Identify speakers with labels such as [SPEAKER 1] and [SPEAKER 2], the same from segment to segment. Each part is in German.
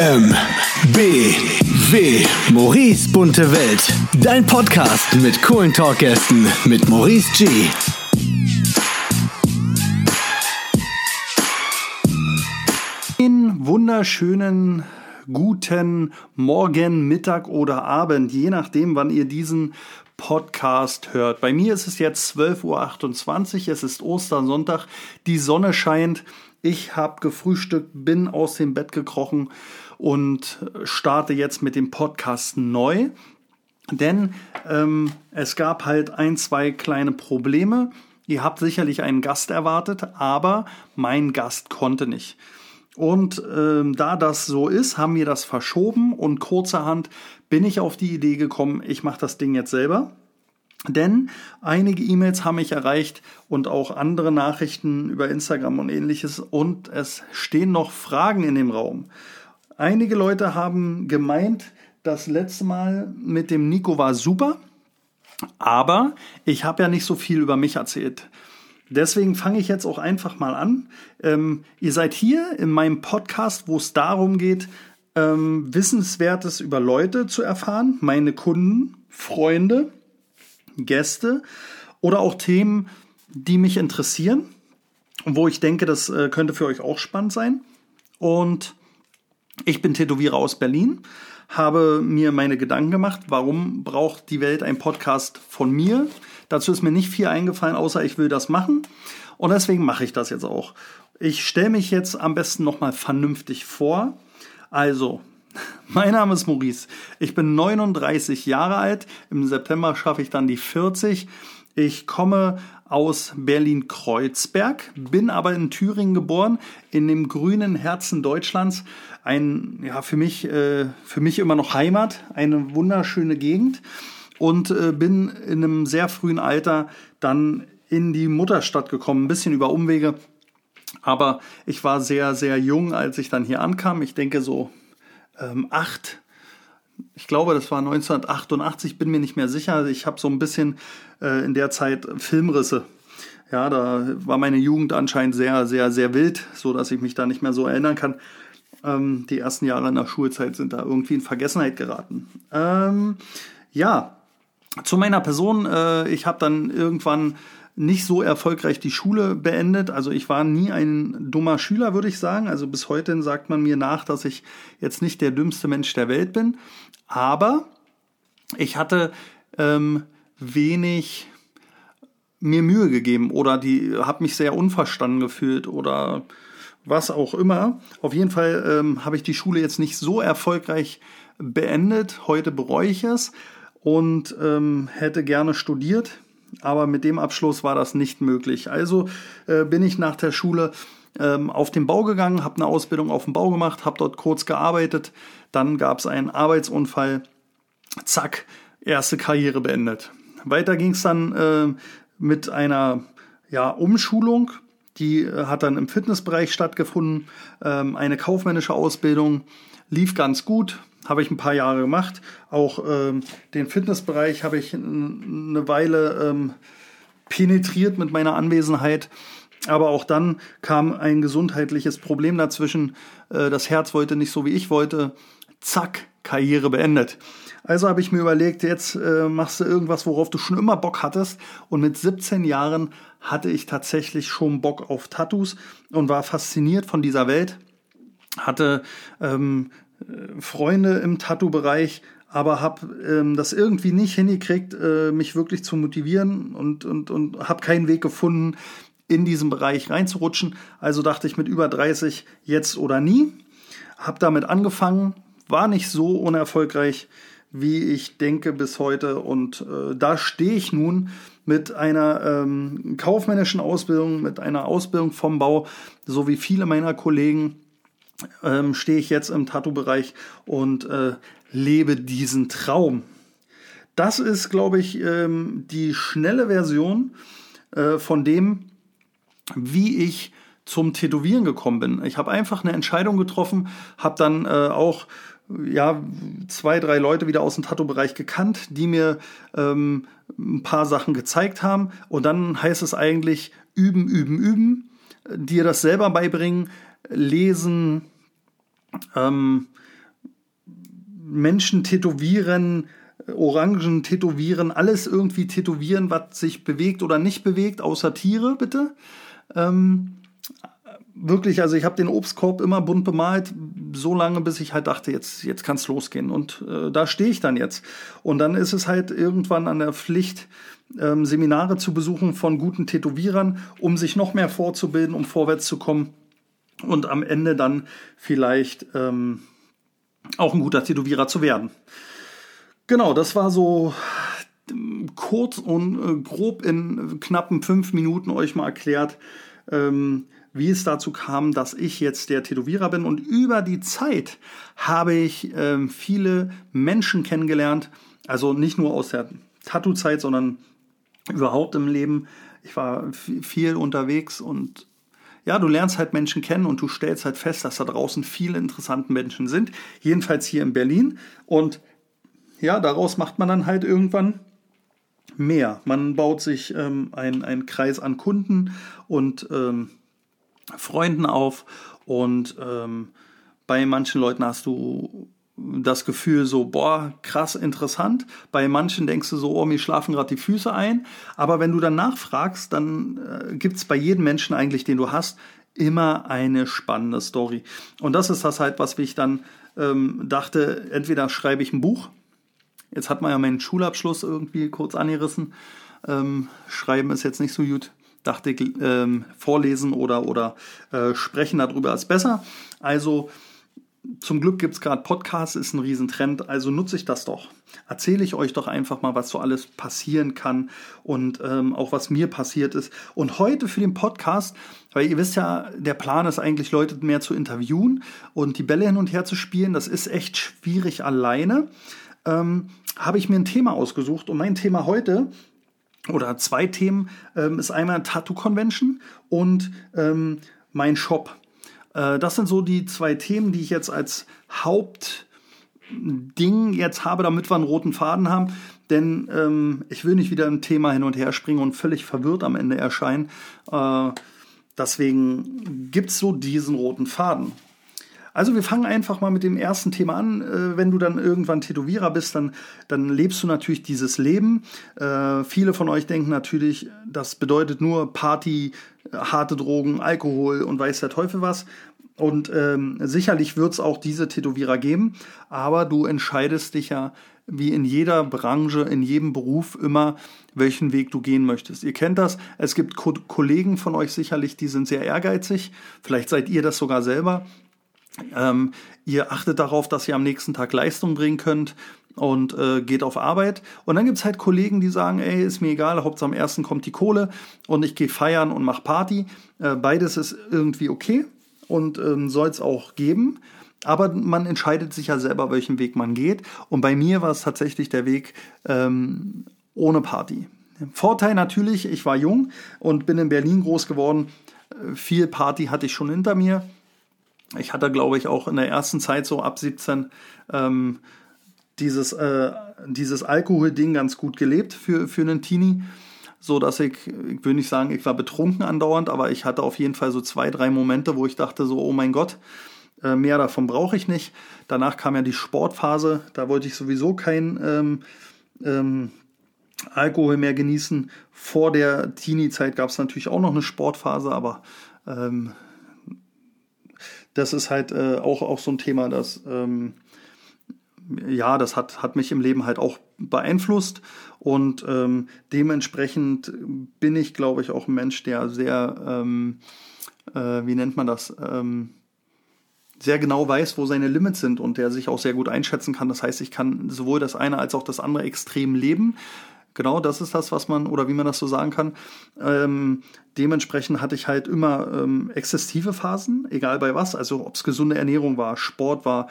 [SPEAKER 1] MBW Maurice bunte Welt. Dein Podcast mit coolen Talkgästen mit Maurice G.
[SPEAKER 2] Einen wunderschönen guten Morgen, Mittag oder Abend, je nachdem, wann ihr diesen Podcast hört. Bei mir ist es jetzt 12:28 Uhr, es ist Ostersonntag, die Sonne scheint, ich habe gefrühstückt, bin aus dem Bett gekrochen und starte jetzt mit dem Podcast neu, denn es gab halt ein, zwei kleine Probleme. Ihr habt sicherlich einen Gast erwartet, aber mein Gast konnte nicht. Und da das so ist, haben wir das verschoben und kurzerhand bin ich auf die Idee gekommen, ich mache das Ding jetzt selber. Denn einige E-Mails haben mich erreicht und auch andere Nachrichten über Instagram und ähnliches und es stehen noch Fragen in dem Raum. Einige Leute haben gemeint, das letzte Mal mit dem Nico war super, aber ich habe ja nicht so viel über mich erzählt. Deswegen fange ich jetzt auch einfach mal an. Ihr seid hier in meinem Podcast, wo es darum geht, Wissenswertes über Leute zu erfahren, meine Kunden, Freunde, Gäste oder auch Themen, die mich interessieren und wo ich denke, das könnte für euch auch spannend sein. Und ich bin Tätowierer aus Berlin, habe mir meine Gedanken gemacht, warum braucht die Welt einen Podcast von mir? Dazu ist mir nicht viel eingefallen, außer ich will das machen. Und deswegen mache ich das jetzt auch. Ich stelle mich jetzt am besten nochmal vernünftig vor. Also, mein Name ist Maurice. Ich bin 39 Jahre alt. Im September schaffe ich dann die 40. Ich komme aus Berlin-Kreuzberg, bin aber in Thüringen geboren, in dem grünen Herzen Deutschlands. Für mich immer noch Heimat, eine wunderschöne Gegend. Und bin in einem sehr frühen Alter dann in die Mutterstadt gekommen, ein bisschen über Umwege. Aber ich war sehr, sehr jung, als ich dann hier ankam. Ich denke so 8. Ich glaube, das war 1988, bin mir nicht mehr sicher. Ich habe so ein bisschen in der Zeit Filmrisse. Ja, da war meine Jugend anscheinend sehr, sehr, sehr wild, so dass ich mich da nicht mehr so erinnern kann. Die ersten Jahre in der Schulzeit sind da irgendwie in Vergessenheit geraten. Zu meiner Person. Ich habe dann irgendwann nicht so erfolgreich die Schule beendet. Also ich war nie ein dummer Schüler, würde ich sagen. Also bis heute sagt man mir nach, dass ich jetzt nicht der dümmste Mensch der Welt bin. Aber ich hatte wenig mir Mühe gegeben oder habe mich sehr unverstanden gefühlt oder was auch immer. Auf jeden Fall habe ich die Schule jetzt nicht so erfolgreich beendet. Heute bereue ich es und hätte gerne studiert. Aber mit dem Abschluss war das nicht möglich. Also bin ich nach der Schule auf den Bau gegangen, habe eine Ausbildung auf dem Bau gemacht, habe dort kurz gearbeitet. Dann gab es einen Arbeitsunfall. Zack, erste Karriere beendet. Weiter ging es dann mit einer Umschulung. Die hat dann im Fitnessbereich stattgefunden. Eine kaufmännische Ausbildung lief ganz gut. Habe ich ein paar Jahre gemacht. Auch den Fitnessbereich habe ich eine Weile penetriert mit meiner Anwesenheit. Aber auch dann kam ein gesundheitliches Problem dazwischen. Das Herz wollte nicht so, wie ich wollte. Zack, Karriere beendet. Also habe ich mir überlegt, jetzt machst du irgendwas, worauf du schon immer Bock hattest. Und mit 17 Jahren hatte ich tatsächlich schon Bock auf Tattoos und war fasziniert von dieser Welt. Hatte Freunde im Tattoo-Bereich, aber habe das irgendwie nicht hingekriegt, mich wirklich zu motivieren und habe keinen Weg gefunden, in diesen Bereich reinzurutschen. Also dachte ich mit über 30 jetzt oder nie. Habe damit angefangen, war nicht so unerfolgreich, wie ich denke bis heute. Und da stehe ich nun mit einer kaufmännischen Ausbildung, mit einer Ausbildung vom Bau, so wie viele meiner Kollegen, stehe ich jetzt im Tattoo-Bereich und lebe diesen Traum. Das ist, glaube ich, die schnelle Version von dem, wie ich zum Tätowieren gekommen bin. Ich habe einfach eine Entscheidung getroffen, habe dann auch 2, 3 Leute wieder aus dem Tattoo-Bereich gekannt, die mir ein paar Sachen gezeigt haben. Und dann heißt es eigentlich üben, üben, üben, dir das selber beibringen, lesen, Menschen tätowieren, Orangen tätowieren, alles irgendwie tätowieren, was sich bewegt oder nicht bewegt, außer Tiere, bitte. Wirklich, also ich habe den Obstkorb immer bunt bemalt, so lange, bis ich halt dachte, jetzt kann es losgehen. Und da stehe ich dann jetzt. Und dann ist es halt irgendwann an der Pflicht, Seminare zu besuchen von guten Tätowierern, um sich noch mehr fortzubilden, um vorwärts zu kommen und am Ende dann vielleicht auch ein guter Tätowierer zu werden. Genau, das war so kurz und grob in knappen 5 Minuten euch mal erklärt, wie es dazu kam, dass ich jetzt der Tätowierer bin. Und über die Zeit habe ich viele Menschen kennengelernt, also nicht nur aus der Tattoo-Zeit, sondern überhaupt im Leben. Ich war viel unterwegs und ja, du lernst halt Menschen kennen und du stellst halt fest, dass da draußen viele interessante Menschen sind. Jedenfalls hier in Berlin. Und ja, daraus macht man dann halt irgendwann mehr. Man baut sich einen Kreis an Kunden und Freunden auf. Und bei manchen Leuten hast du das Gefühl so, boah, krass interessant. Bei manchen denkst du so, oh, mir schlafen gerade die Füße ein. Aber wenn du dann nachfragst, dann gibt's bei jedem Menschen eigentlich, den du hast, immer eine spannende Story. Und das ist das halt, was ich dann dachte, entweder schreibe ich ein Buch. Jetzt hat man ja meinen Schulabschluss irgendwie kurz angerissen. Schreiben ist jetzt nicht so gut. Dachte ich, vorlesen oder sprechen darüber ist besser. Also zum Glück gibt es gerade Podcasts, ist ein Riesentrend, also nutze ich das doch. Erzähle ich euch doch einfach mal, was so alles passieren kann und auch was mir passiert ist. Und heute für den Podcast, weil ihr wisst ja, der Plan ist eigentlich, Leute mehr zu interviewen und die Bälle hin und her zu spielen. Das ist echt schwierig alleine. Habe ich mir ein Thema ausgesucht und mein Thema heute, oder 2 Themen, ist einmal Tattoo Convention und mein Shop. Das sind so die 2 Themen, die ich jetzt als Hauptding jetzt habe, damit wir einen roten Faden haben. Denn ich will nicht wieder im Thema hin und her springen und völlig verwirrt am Ende erscheinen. Deswegen gibt's so diesen roten Faden. Also wir fangen einfach mal mit dem ersten Thema an. Wenn du dann irgendwann Tätowierer bist, dann lebst du natürlich dieses Leben. Viele von euch denken natürlich, das bedeutet nur Party, harte Drogen, Alkohol und weiß der Teufel was. Und sicherlich wird es auch diese Tätowierer geben, aber du entscheidest dich ja wie in jeder Branche, in jedem Beruf immer, welchen Weg du gehen möchtest. Ihr kennt das, es gibt Kollegen von euch sicherlich, die sind sehr ehrgeizig. Vielleicht seid ihr das sogar selber. Ihr achtet darauf, dass ihr am nächsten Tag Leistung bringen könnt und geht auf Arbeit. Und dann gibt's halt Kollegen, die sagen, ey, ist mir egal, Hauptsache am 1. kommt die Kohle und ich gehe feiern und mach Party. Beides ist irgendwie okay und soll es auch geben. Aber man entscheidet sich ja selber, welchen Weg man geht. Und bei mir war es tatsächlich der Weg ohne Party. Vorteil natürlich, ich war jung und bin in Berlin groß geworden. Viel Party hatte ich schon hinter mir. Ich hatte, glaube ich, auch in der ersten Zeit so ab 17 dieses Alkohol-Ding ganz gut gelebt für einen Teenie. So dass ich will nicht sagen, ich war betrunken andauernd, aber ich hatte auf jeden Fall so 2, 3 Momente, wo ich dachte so, oh mein Gott, mehr davon brauche ich nicht. Danach kam ja die Sportphase, da wollte ich sowieso kein Alkohol mehr genießen. Vor der Teenie-Zeit gab es natürlich auch noch eine Sportphase, aber das ist halt auch so ein Thema, das das hat mich im Leben halt auch beeinflusst und dementsprechend bin ich, glaube ich, auch ein Mensch, der sehr, wie nennt man das, sehr genau weiß, wo seine Limits sind und der sich auch sehr gut einschätzen kann. Das heißt, ich kann sowohl das eine als auch das andere extrem leben. Genau, das ist das, was man, oder wie man das so sagen kann. Dementsprechend hatte ich halt immer exzessive Phasen, egal bei was. Also ob es gesunde Ernährung war, Sport war,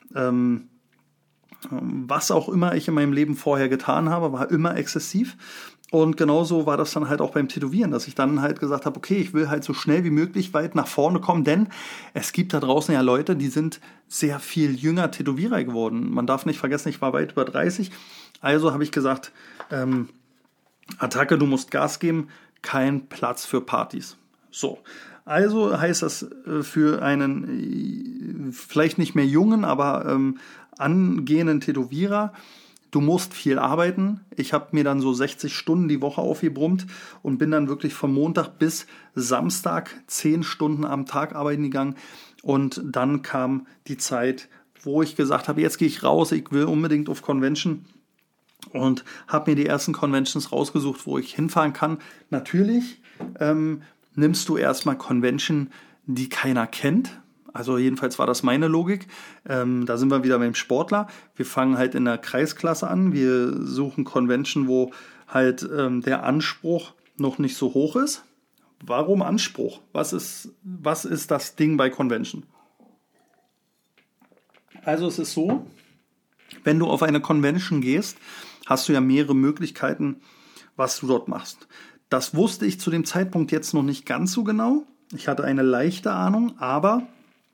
[SPEAKER 2] was auch immer ich in meinem Leben vorher getan habe, war immer exzessiv. Und genauso war das dann halt auch beim Tätowieren, dass ich dann halt gesagt habe, okay, ich will halt so schnell wie möglich weit nach vorne kommen, denn es gibt da draußen ja Leute, die sind sehr viel jünger Tätowierer geworden. Man darf nicht vergessen, ich war weit über 30. Also habe ich gesagt, Attacke, du musst Gas geben, kein Platz für Partys. So, also heißt das für einen vielleicht nicht mehr jungen, aber angehenden Tätowierer, du musst viel arbeiten. Ich habe mir dann so 60 Stunden die Woche aufgebrummt und bin dann wirklich von Montag bis Samstag 10 Stunden am Tag arbeiten gegangen. Und dann kam die Zeit, wo ich gesagt habe, jetzt gehe ich raus, ich will unbedingt auf Convention. Und habe mir die ersten Conventions rausgesucht, wo ich hinfahren kann. Natürlich nimmst du erstmal Convention, die keiner kennt. Also jedenfalls war das meine Logik. Da sind wir wieder beim Sportler. Wir fangen halt in der Kreisklasse an. Wir suchen Convention, wo halt der Anspruch noch nicht so hoch ist. Warum Anspruch? Was ist das Ding bei Convention? Also es ist so, wenn du auf eine Convention gehst, hast du ja mehrere Möglichkeiten, was du dort machst. Das wusste ich zu dem Zeitpunkt jetzt noch nicht ganz so genau. Ich hatte eine leichte Ahnung, aber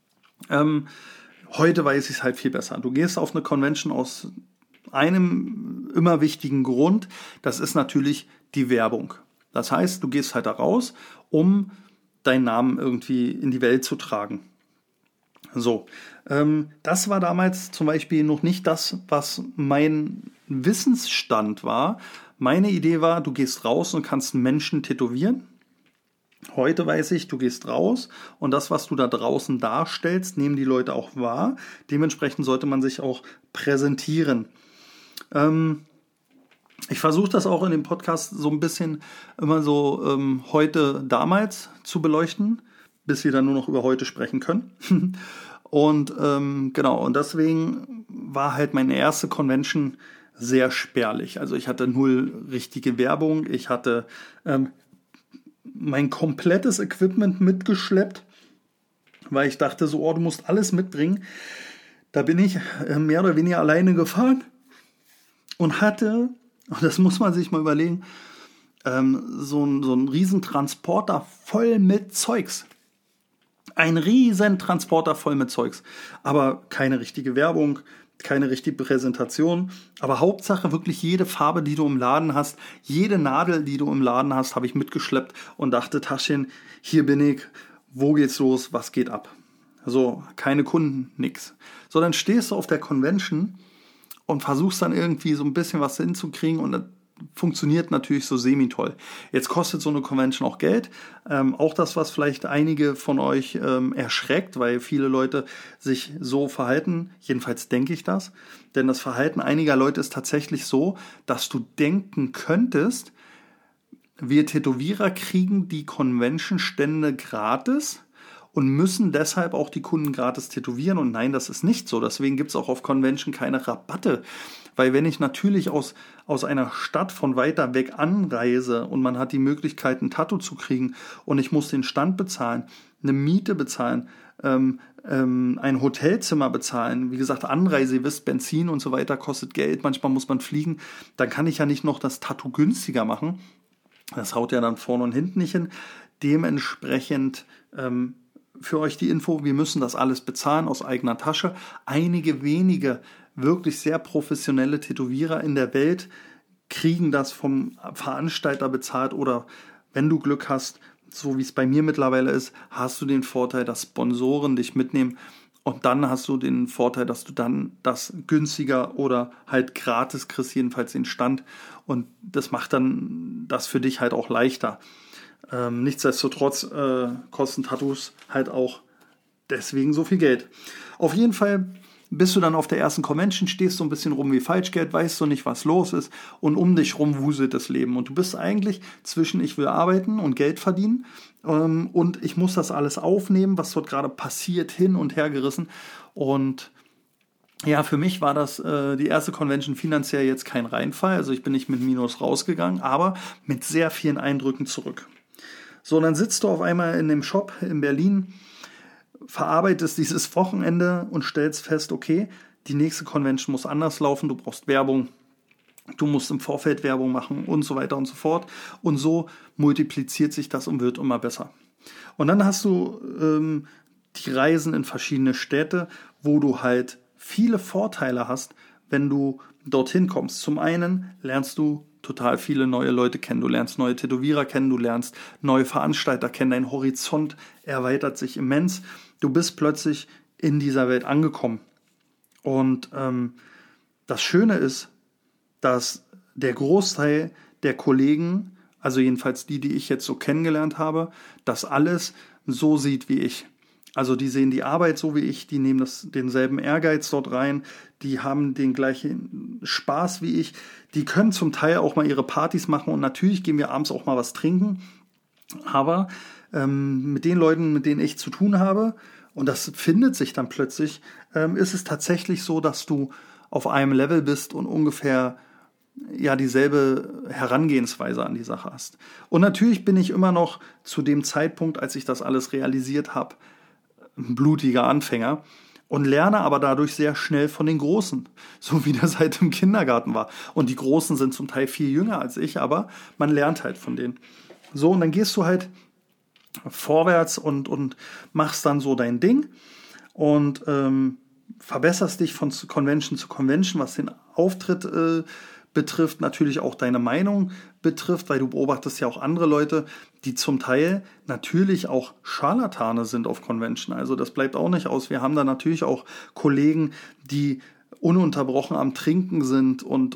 [SPEAKER 2] heute weiß ich es halt viel besser. Du gehst auf eine Convention aus einem immer wichtigen Grund. Das ist natürlich die Werbung. Das heißt, du gehst halt da raus, um deinen Namen irgendwie in die Welt zu tragen. So, das war damals zum Beispiel noch nicht das, was mein Wissensstand war. Meine Idee war, du gehst raus und kannst Menschen tätowieren. Heute weiß ich, du gehst raus und das, was du da draußen darstellst, nehmen die Leute auch wahr. Dementsprechend sollte man sich auch präsentieren. Ich versuche das auch in dem Podcast so ein bisschen immer so heute, damals zu beleuchten, bis wir dann nur noch über heute sprechen können. Und genau, und deswegen war halt meine erste Convention sehr spärlich. Also ich hatte 0 richtige Werbung, ich hatte mein komplettes Equipment mitgeschleppt, weil ich dachte so, du musst alles mitbringen. Da bin ich mehr oder weniger alleine gefahren und hatte, und das muss man sich mal überlegen, so ein riesen Transporter voll mit Zeugs. Ein riesen Transporter voll mit Zeugs. Aber keine richtige Werbung, keine richtige Präsentation. Aber Hauptsache wirklich jede Farbe, die du im Laden hast, jede Nadel, die du im Laden hast, habe ich mitgeschleppt und dachte, Taschen, hier bin ich, wo geht's los, was geht ab? So, keine Kunden, nix. So, dann stehst du auf der Convention und versuchst dann irgendwie so ein bisschen was hinzukriegen und das funktioniert natürlich so semi-toll. Jetzt kostet so eine Convention auch Geld. Auch das, was vielleicht einige von euch erschreckt, weil viele Leute sich so verhalten. Jedenfalls denke ich das. Denn das Verhalten einiger Leute ist tatsächlich so, dass du denken könntest, wir Tätowierer kriegen die Convention-Stände gratis und müssen deshalb auch die Kunden gratis tätowieren. Und nein, das ist nicht so. Deswegen gibt es auch auf Convention keine Rabatte. Weil wenn ich natürlich aus einer Stadt von weiter weg anreise und man hat die Möglichkeit, ein Tattoo zu kriegen und ich muss den Stand bezahlen, eine Miete bezahlen, ein Hotelzimmer bezahlen, wie gesagt, Anreise, ihr wisst, Benzin und so weiter kostet Geld, manchmal muss man fliegen, dann kann ich ja nicht noch das Tattoo günstiger machen. Das haut ja dann vorne und hinten nicht hin. Dementsprechend für euch die Info, wir müssen das alles bezahlen aus eigener Tasche. Einige wenige wirklich sehr professionelle Tätowierer in der Welt kriegen das vom Veranstalter bezahlt oder wenn du Glück hast, so wie es bei mir mittlerweile ist, hast du den Vorteil, dass Sponsoren dich mitnehmen und dann hast du den Vorteil, dass du dann das günstiger oder halt gratis kriegst, jedenfalls den Stand und das macht dann das für dich halt auch leichter. Nichtsdestotrotz kosten Tattoos halt auch deswegen so viel Geld. Auf jeden Fall bist du dann auf der ersten Convention, stehst so ein bisschen rum wie Falschgeld, weißt du nicht, was los ist und um dich rum wuselt das Leben. Und du bist eigentlich zwischen ich will arbeiten und Geld verdienen und ich muss das alles aufnehmen, was dort gerade passiert, hin und her gerissen. Und ja, für mich war das die erste Convention finanziell jetzt kein Reinfall. Also ich bin nicht mit Minus rausgegangen, aber mit sehr vielen Eindrücken zurück. So, und dann sitzt du auf einmal in dem Shop in Berlin, verarbeitest dieses Wochenende und stellst fest, okay, die nächste Convention muss anders laufen, du brauchst Werbung, du musst im Vorfeld Werbung machen und so weiter und so fort. Und so multipliziert sich das und wird immer besser. Und dann hast du die Reisen in verschiedene Städte, wo du halt viele Vorteile hast, wenn du dorthin kommst. Zum einen lernst du total viele neue Leute kennen. Du lernst neue Tätowierer kennen, du lernst neue Veranstalter kennen. Dein Horizont erweitert sich immens. Du bist plötzlich in dieser Welt angekommen. Und das Schöne ist, dass der Großteil der Kollegen, also jedenfalls die ich jetzt so kennengelernt habe, das alles so sieht wie ich. Also die sehen die Arbeit so wie ich, die nehmen denselben Ehrgeiz dort rein, die haben den gleichen Spaß wie ich, die können zum Teil auch mal ihre Partys machen und natürlich gehen wir abends auch mal was trinken, aber mit den Leuten, mit denen ich zu tun habe, und das findet sich dann plötzlich, ist es tatsächlich so, dass du auf einem Level bist und ungefähr ja dieselbe Herangehensweise an die Sache hast. Und natürlich bin ich immer noch zu dem Zeitpunkt, als ich das alles realisiert habe, ein blutiger Anfänger und lerne aber dadurch sehr schnell von den Großen, so wie das halt im Kindergarten war. Und die Großen sind zum Teil viel jünger als ich, aber man lernt halt von denen. So, und dann gehst du halt vorwärts und machst dann so dein Ding und verbesserst dich von Convention zu Convention, was den Auftritt betrifft, natürlich auch deine Meinung betrifft, weil du beobachtest ja auch andere Leute, die zum Teil natürlich auch Scharlatane sind auf Convention. Also das bleibt auch nicht aus. Wir haben da natürlich auch Kollegen, die ununterbrochen am Trinken sind und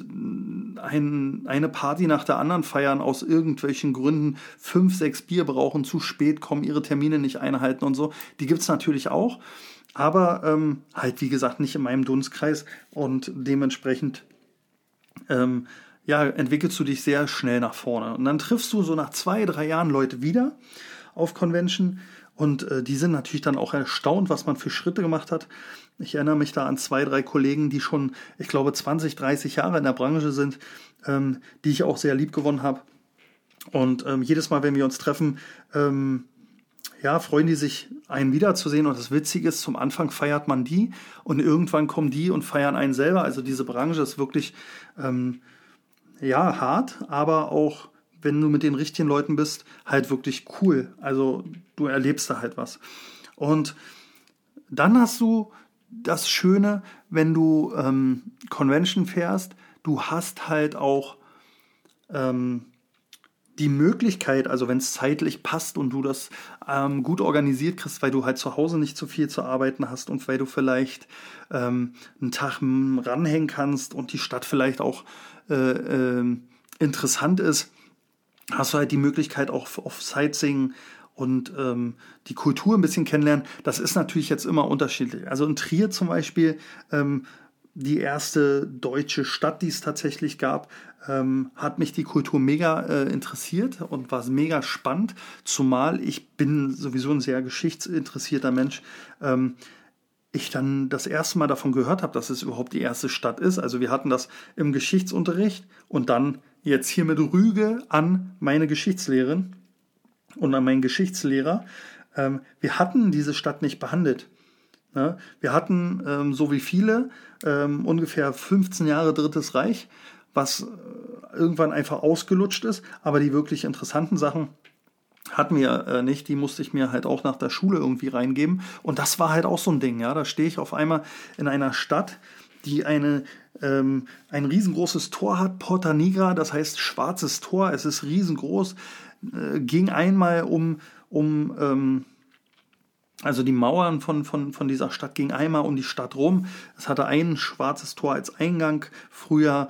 [SPEAKER 2] eine Party nach der anderen feiern, aus irgendwelchen Gründen 5, 6 Bier brauchen, zu spät kommen, ihre Termine nicht einhalten und so. Die gibt's natürlich auch, aber halt wie gesagt nicht in meinem Dunstkreis und dementsprechend entwickelst du dich sehr schnell nach vorne. Und dann triffst du so nach 2, 3 Jahren Leute wieder auf Convention und die sind natürlich dann auch erstaunt, was man für Schritte gemacht hat. Ich erinnere mich da an 2, 3 Kollegen, die schon, ich glaube, 20, 30 Jahre in der Branche sind, die ich auch sehr lieb gewonnen habe. Und jedes Mal, wenn wir uns treffen, freuen die sich, einen wiederzusehen. Und das Witzige ist, zum Anfang feiert man die und irgendwann kommen die und feiern einen selber. Also diese Branche ist wirklich hart, aber auch, wenn du mit den richtigen Leuten bist, halt wirklich cool. Also du erlebst da halt was. Und dann hast du das Schöne, wenn du Convention fährst, du hast halt auch die Möglichkeit, also wenn es zeitlich passt und du das gut organisiert kriegst, weil du halt zu Hause nicht so viel zu arbeiten hast und weil du vielleicht einen Tag ranhängen kannst und die Stadt vielleicht auch interessant ist, hast du halt die Möglichkeit auch auf Sightseeing und die Kultur ein bisschen kennenlernen. Das ist natürlich jetzt immer unterschiedlich. Also in Trier zum Beispiel, die erste deutsche Stadt, die es tatsächlich gab, hat mich die Kultur mega interessiert und war mega spannend, zumal ich bin sowieso ein sehr geschichtsinteressierter Mensch. Ich dann das erste Mal davon gehört habe, dass es überhaupt die erste Stadt ist. Also wir hatten das im Geschichtsunterricht und dann jetzt hier mit Rüge an meine Geschichtslehrerin und an meinen Geschichtslehrer. Wir hatten diese Stadt nicht behandelt. Ja, wir hatten, so wie viele, ungefähr 15 Jahre Drittes Reich, was irgendwann einfach ausgelutscht ist, aber die wirklich interessanten Sachen hatten wir nicht, die musste ich mir halt auch nach der Schule irgendwie reingeben und das war halt auch so ein Ding, ja, da stehe ich auf einmal in einer Stadt, die ein riesengroßes Tor hat, Porta Nigra, das heißt schwarzes Tor, es ist riesengroß, ging einmal also die Mauern von dieser Stadt gingen einmal um die Stadt rum. Es hatte ein schwarzes Tor als Eingang. Früher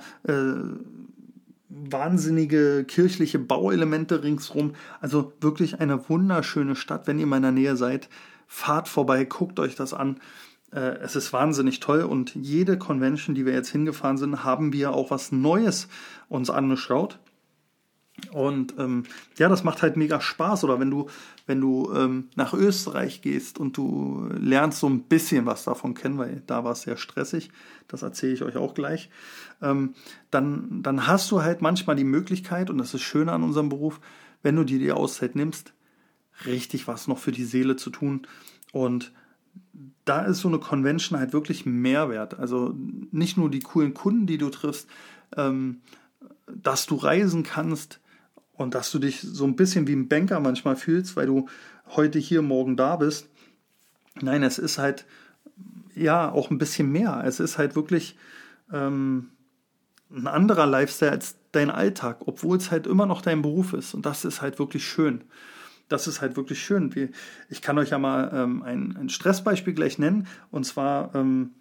[SPEAKER 2] wahnsinnige kirchliche Bauelemente ringsrum. Also wirklich eine wunderschöne Stadt. Wenn ihr mal in der Nähe seid, fahrt vorbei, guckt euch das an. Es ist wahnsinnig toll. Und jede Convention, die wir jetzt hingefahren sind, haben wir auch was Neues uns angeschaut. Und das macht halt mega Spaß. Oder wenn du nach Österreich gehst und du lernst so ein bisschen was davon kennen, weil da war es sehr stressig, das erzähle ich euch auch gleich, dann hast du halt manchmal die Möglichkeit, und das ist schön an unserem Beruf, wenn du dir die Auszeit nimmst, richtig was noch für die Seele zu tun. Und da ist so eine Convention halt wirklich Mehrwert. Also nicht nur die coolen Kunden, die du triffst, dass du reisen kannst, und dass du dich so ein bisschen wie ein Banker manchmal fühlst, weil du heute hier, morgen da bist. Nein, es ist halt auch ein bisschen mehr. Es ist halt wirklich ein anderer Lifestyle als dein Alltag, obwohl es halt immer noch dein Beruf ist. Und das ist halt wirklich schön. Das ist halt wirklich schön. Ich kann euch ja mal ein Stressbeispiel gleich nennen. Und zwar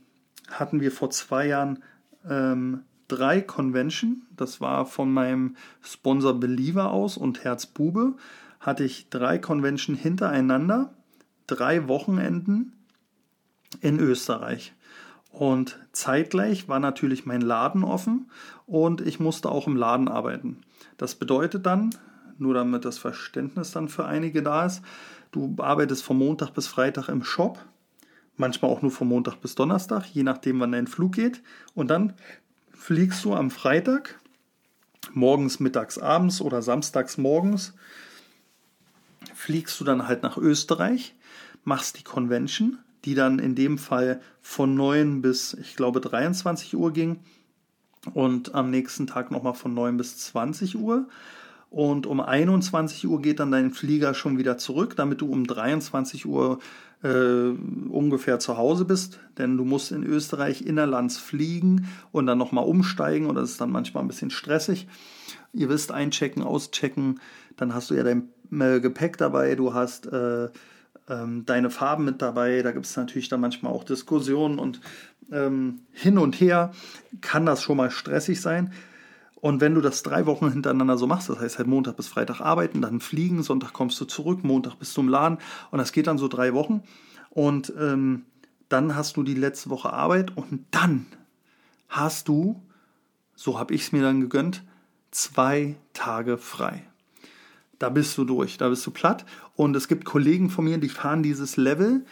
[SPEAKER 2] hatten wir vor 2 Jahren 3 Convention. Das war von meinem Sponsor Believer aus und Herzbube. Hatte ich 3 Convention hintereinander, 3 Wochenenden in Österreich. Und zeitgleich war natürlich mein Laden offen und ich musste auch im Laden arbeiten. Das bedeutet dann, nur damit das Verständnis dann für einige da ist, du arbeitest von Montag bis Freitag im Shop, manchmal auch nur von Montag bis Donnerstag, je nachdem wann dein Flug geht. Und dann fliegst du am Freitag, morgens, mittags, abends oder samstags morgens, fliegst du dann halt nach Österreich, machst die Convention, die dann in dem Fall von 9 bis, ich glaube, 23 Uhr ging und am nächsten Tag nochmal von 9 bis 20 Uhr. Und um 21 Uhr geht dann dein Flieger schon wieder zurück, damit du um 23 Uhr ungefähr zu Hause bist. Denn du musst in Österreich innerlands fliegen und dann nochmal umsteigen und das ist dann manchmal ein bisschen stressig. Ihr wisst, einchecken, auschecken, dann hast du ja dein Gepäck dabei, du hast deine Farben mit dabei, da gibt es natürlich dann manchmal auch Diskussionen und hin und her kann das schon mal stressig sein. Und wenn du das 3 Wochen hintereinander so machst, das heißt halt Montag bis Freitag arbeiten, dann fliegen, Sonntag kommst du zurück, Montag bist du im Laden und das geht dann so 3 Wochen und dann hast du die letzte Woche Arbeit und dann hast du, so habe ich es mir dann gegönnt, 2 Tage frei. Da bist du durch, da bist du platt. Und es gibt Kollegen von mir, die fahren dieses Level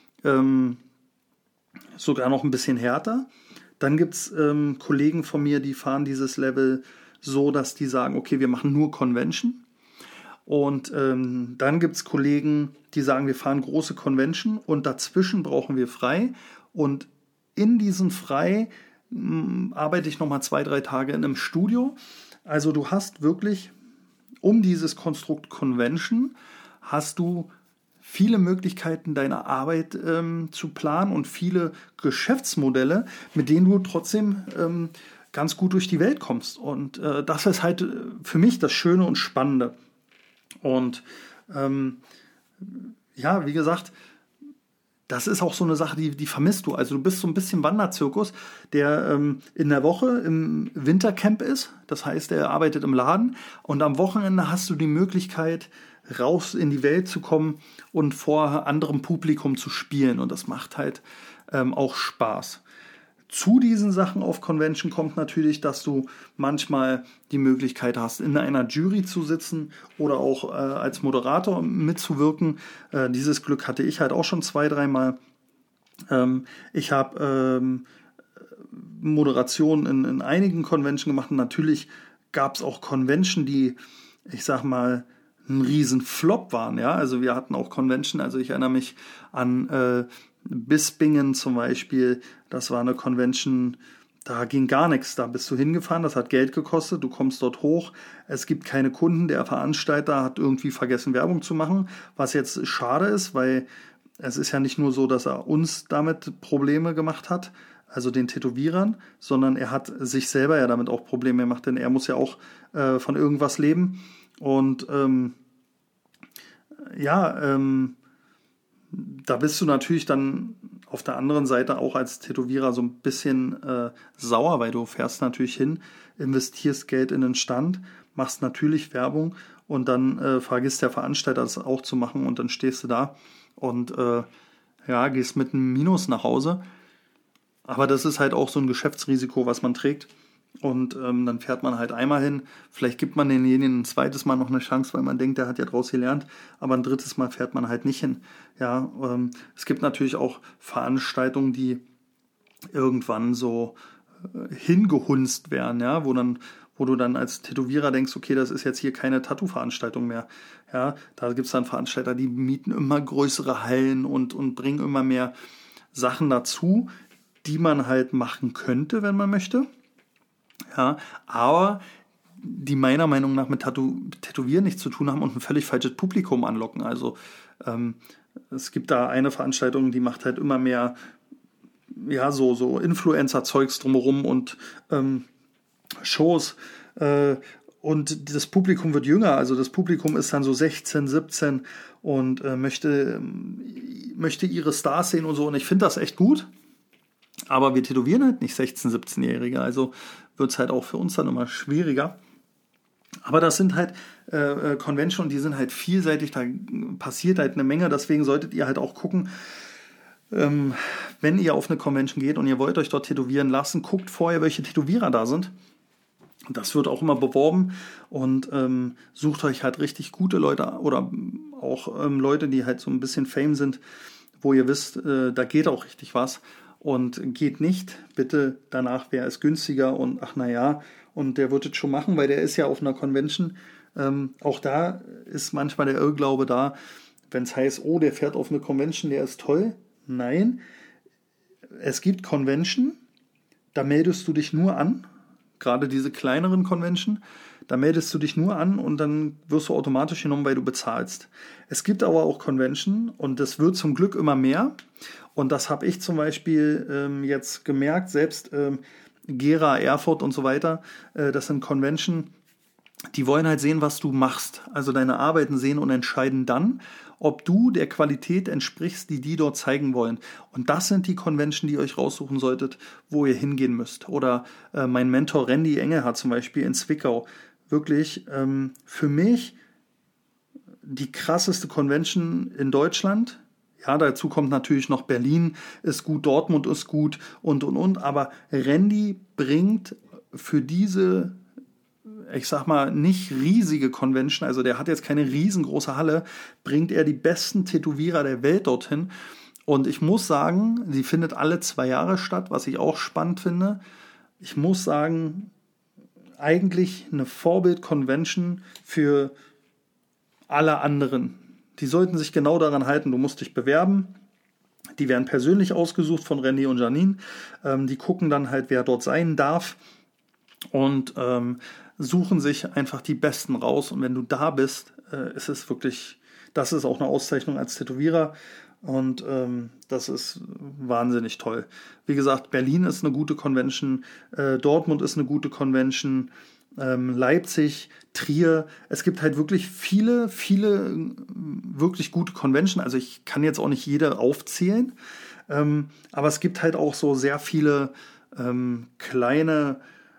[SPEAKER 2] sogar noch ein bisschen härter. Dann gibt es Kollegen von mir, die fahren dieses Level so, dass die sagen, okay, wir machen nur Convention. Und dann gibt es Kollegen, die sagen, wir fahren große Convention und dazwischen brauchen wir frei. Und in diesen Frei arbeite ich nochmal 2, 3 Tage in einem Studio. Also du hast wirklich um dieses Konstrukt Convention hast du viele Möglichkeiten, deine Arbeit zu planen und viele Geschäftsmodelle, mit denen du trotzdem ganz gut durch die Welt kommst. Und das ist halt für mich das Schöne und Spannende. Und ja, wie gesagt, das ist auch so eine Sache, die vermisst du. Also du bist so ein bisschen Wanderzirkus, der in der Woche im Wintercamp ist. Das heißt, er arbeitet im Laden. Und am Wochenende hast du die Möglichkeit, raus in die Welt zu kommen und vor anderem Publikum zu spielen. Und das macht halt auch Spaß. Zu diesen Sachen auf Convention kommt natürlich, dass du manchmal die Möglichkeit hast, in einer Jury zu sitzen oder auch als Moderator mitzuwirken. Dieses Glück hatte ich halt auch schon 2, 3 Mal. Ich habe Moderation in einigen Convention gemacht und natürlich gab es auch Convention, die, ich sag mal, ein riesen Flop waren. Ja? Also wir hatten auch Convention, also ich erinnere mich an Bispingen zum Beispiel, das war eine Convention, da ging gar nichts, da bist du hingefahren, das hat Geld gekostet, du kommst dort hoch, es gibt keine Kunden, der Veranstalter hat irgendwie vergessen Werbung zu machen, was jetzt schade ist, weil es ist ja nicht nur so, dass er uns damit Probleme gemacht hat, also den Tätowierern, sondern er hat sich selber ja damit auch Probleme gemacht, denn er muss ja auch von irgendwas leben und da bist du natürlich dann auf der anderen Seite auch als Tätowierer so ein bisschen sauer, weil du fährst natürlich hin, investierst Geld in den Stand, machst natürlich Werbung und dann vergisst der Veranstalter das auch zu machen und dann stehst du da und gehst mit einem Minus nach Hause. Aber das ist halt auch so ein Geschäftsrisiko, was man trägt. Und dann fährt man halt einmal hin. Vielleicht gibt man denjenigen ein zweites Mal noch eine Chance, weil man denkt, der hat ja draus gelernt. Aber ein drittes Mal fährt man halt nicht hin. Ja, es gibt natürlich auch Veranstaltungen, die irgendwann so hingehunzt werden, ja, wo du dann als Tätowierer denkst, okay, das ist jetzt hier keine Tattoo-Veranstaltung mehr. Ja, da gibt es dann Veranstalter, die mieten immer größere Hallen und bringen immer mehr Sachen dazu, die man halt machen könnte, wenn man möchte. Ja, aber die meiner Meinung nach mit Tätowieren nichts zu tun haben und ein völlig falsches Publikum anlocken. Also es gibt da eine Veranstaltung, die macht halt immer mehr so Influencer-Zeugs drumherum und Shows und das Publikum wird jünger. Also das Publikum ist dann so 16, 17 und möchte ihre Stars sehen und so und ich finde das echt gut. Aber wir tätowieren halt nicht 16-, 17-Jährige, also wird es halt auch für uns dann immer schwieriger. Aber das sind halt Convention und die sind halt vielseitig, da passiert halt eine Menge, deswegen solltet ihr halt auch gucken, wenn ihr auf eine Convention geht und ihr wollt euch dort tätowieren lassen, guckt vorher, welche Tätowierer da sind. Das wird auch immer beworben und sucht euch halt richtig gute Leute oder auch Leute, die halt so ein bisschen Fame sind, wo ihr wisst, da geht auch richtig was. Und geht nicht, bitte danach, wer ist günstiger und ach naja, und der wird es schon machen, weil der ist ja auf einer Convention. Auch da ist manchmal der Irrglaube da, wenn es heißt, oh, der fährt auf eine Convention, der ist toll. Nein, es gibt Convention, da meldest du dich nur an, gerade diese kleineren Convention, da meldest du dich nur an und dann wirst du automatisch genommen, weil du bezahlst. Es gibt aber auch Convention und das wird zum Glück immer mehr. Und das habe ich zum Beispiel jetzt gemerkt, selbst Gera, Erfurt und so weiter, das sind Convention, die wollen halt sehen, was du machst. Also deine Arbeiten sehen und entscheiden dann, ob du der Qualität entsprichst, die die dort zeigen wollen. Und das sind die Convention, die ihr euch raussuchen solltet, wo ihr hingehen müsst. Oder mein Mentor Randy Engelhardt zum Beispiel in Zwickau. Wirklich für mich die krasseste Convention in Deutschland. Ja, dazu kommt natürlich noch Berlin ist gut, Dortmund ist gut und. Aber Randy bringt für diese, ich sag mal, nicht riesige Convention, also der hat jetzt keine riesengroße Halle, bringt er die besten Tätowierer der Welt dorthin. Und ich muss sagen, sie findet alle 2 Jahre statt, was ich auch spannend finde. Ich muss sagen, eigentlich eine Vorbild-Convention für alle anderen. Die sollten sich genau daran halten, du musst dich bewerben. Die werden persönlich ausgesucht von Randy und Janine. Die gucken dann halt, wer dort sein darf und suchen sich einfach die Besten raus. Und wenn du da bist, ist es wirklich, das ist auch eine Auszeichnung als Tätowierer. Und das ist wahnsinnig toll. Wie gesagt, Berlin ist eine gute Convention, Dortmund ist eine gute Convention, Leipzig, Trier. Es gibt halt wirklich viele wirklich gute Convention. Also ich kann jetzt auch nicht jede aufzählen, aber es gibt halt auch so sehr viele kleine,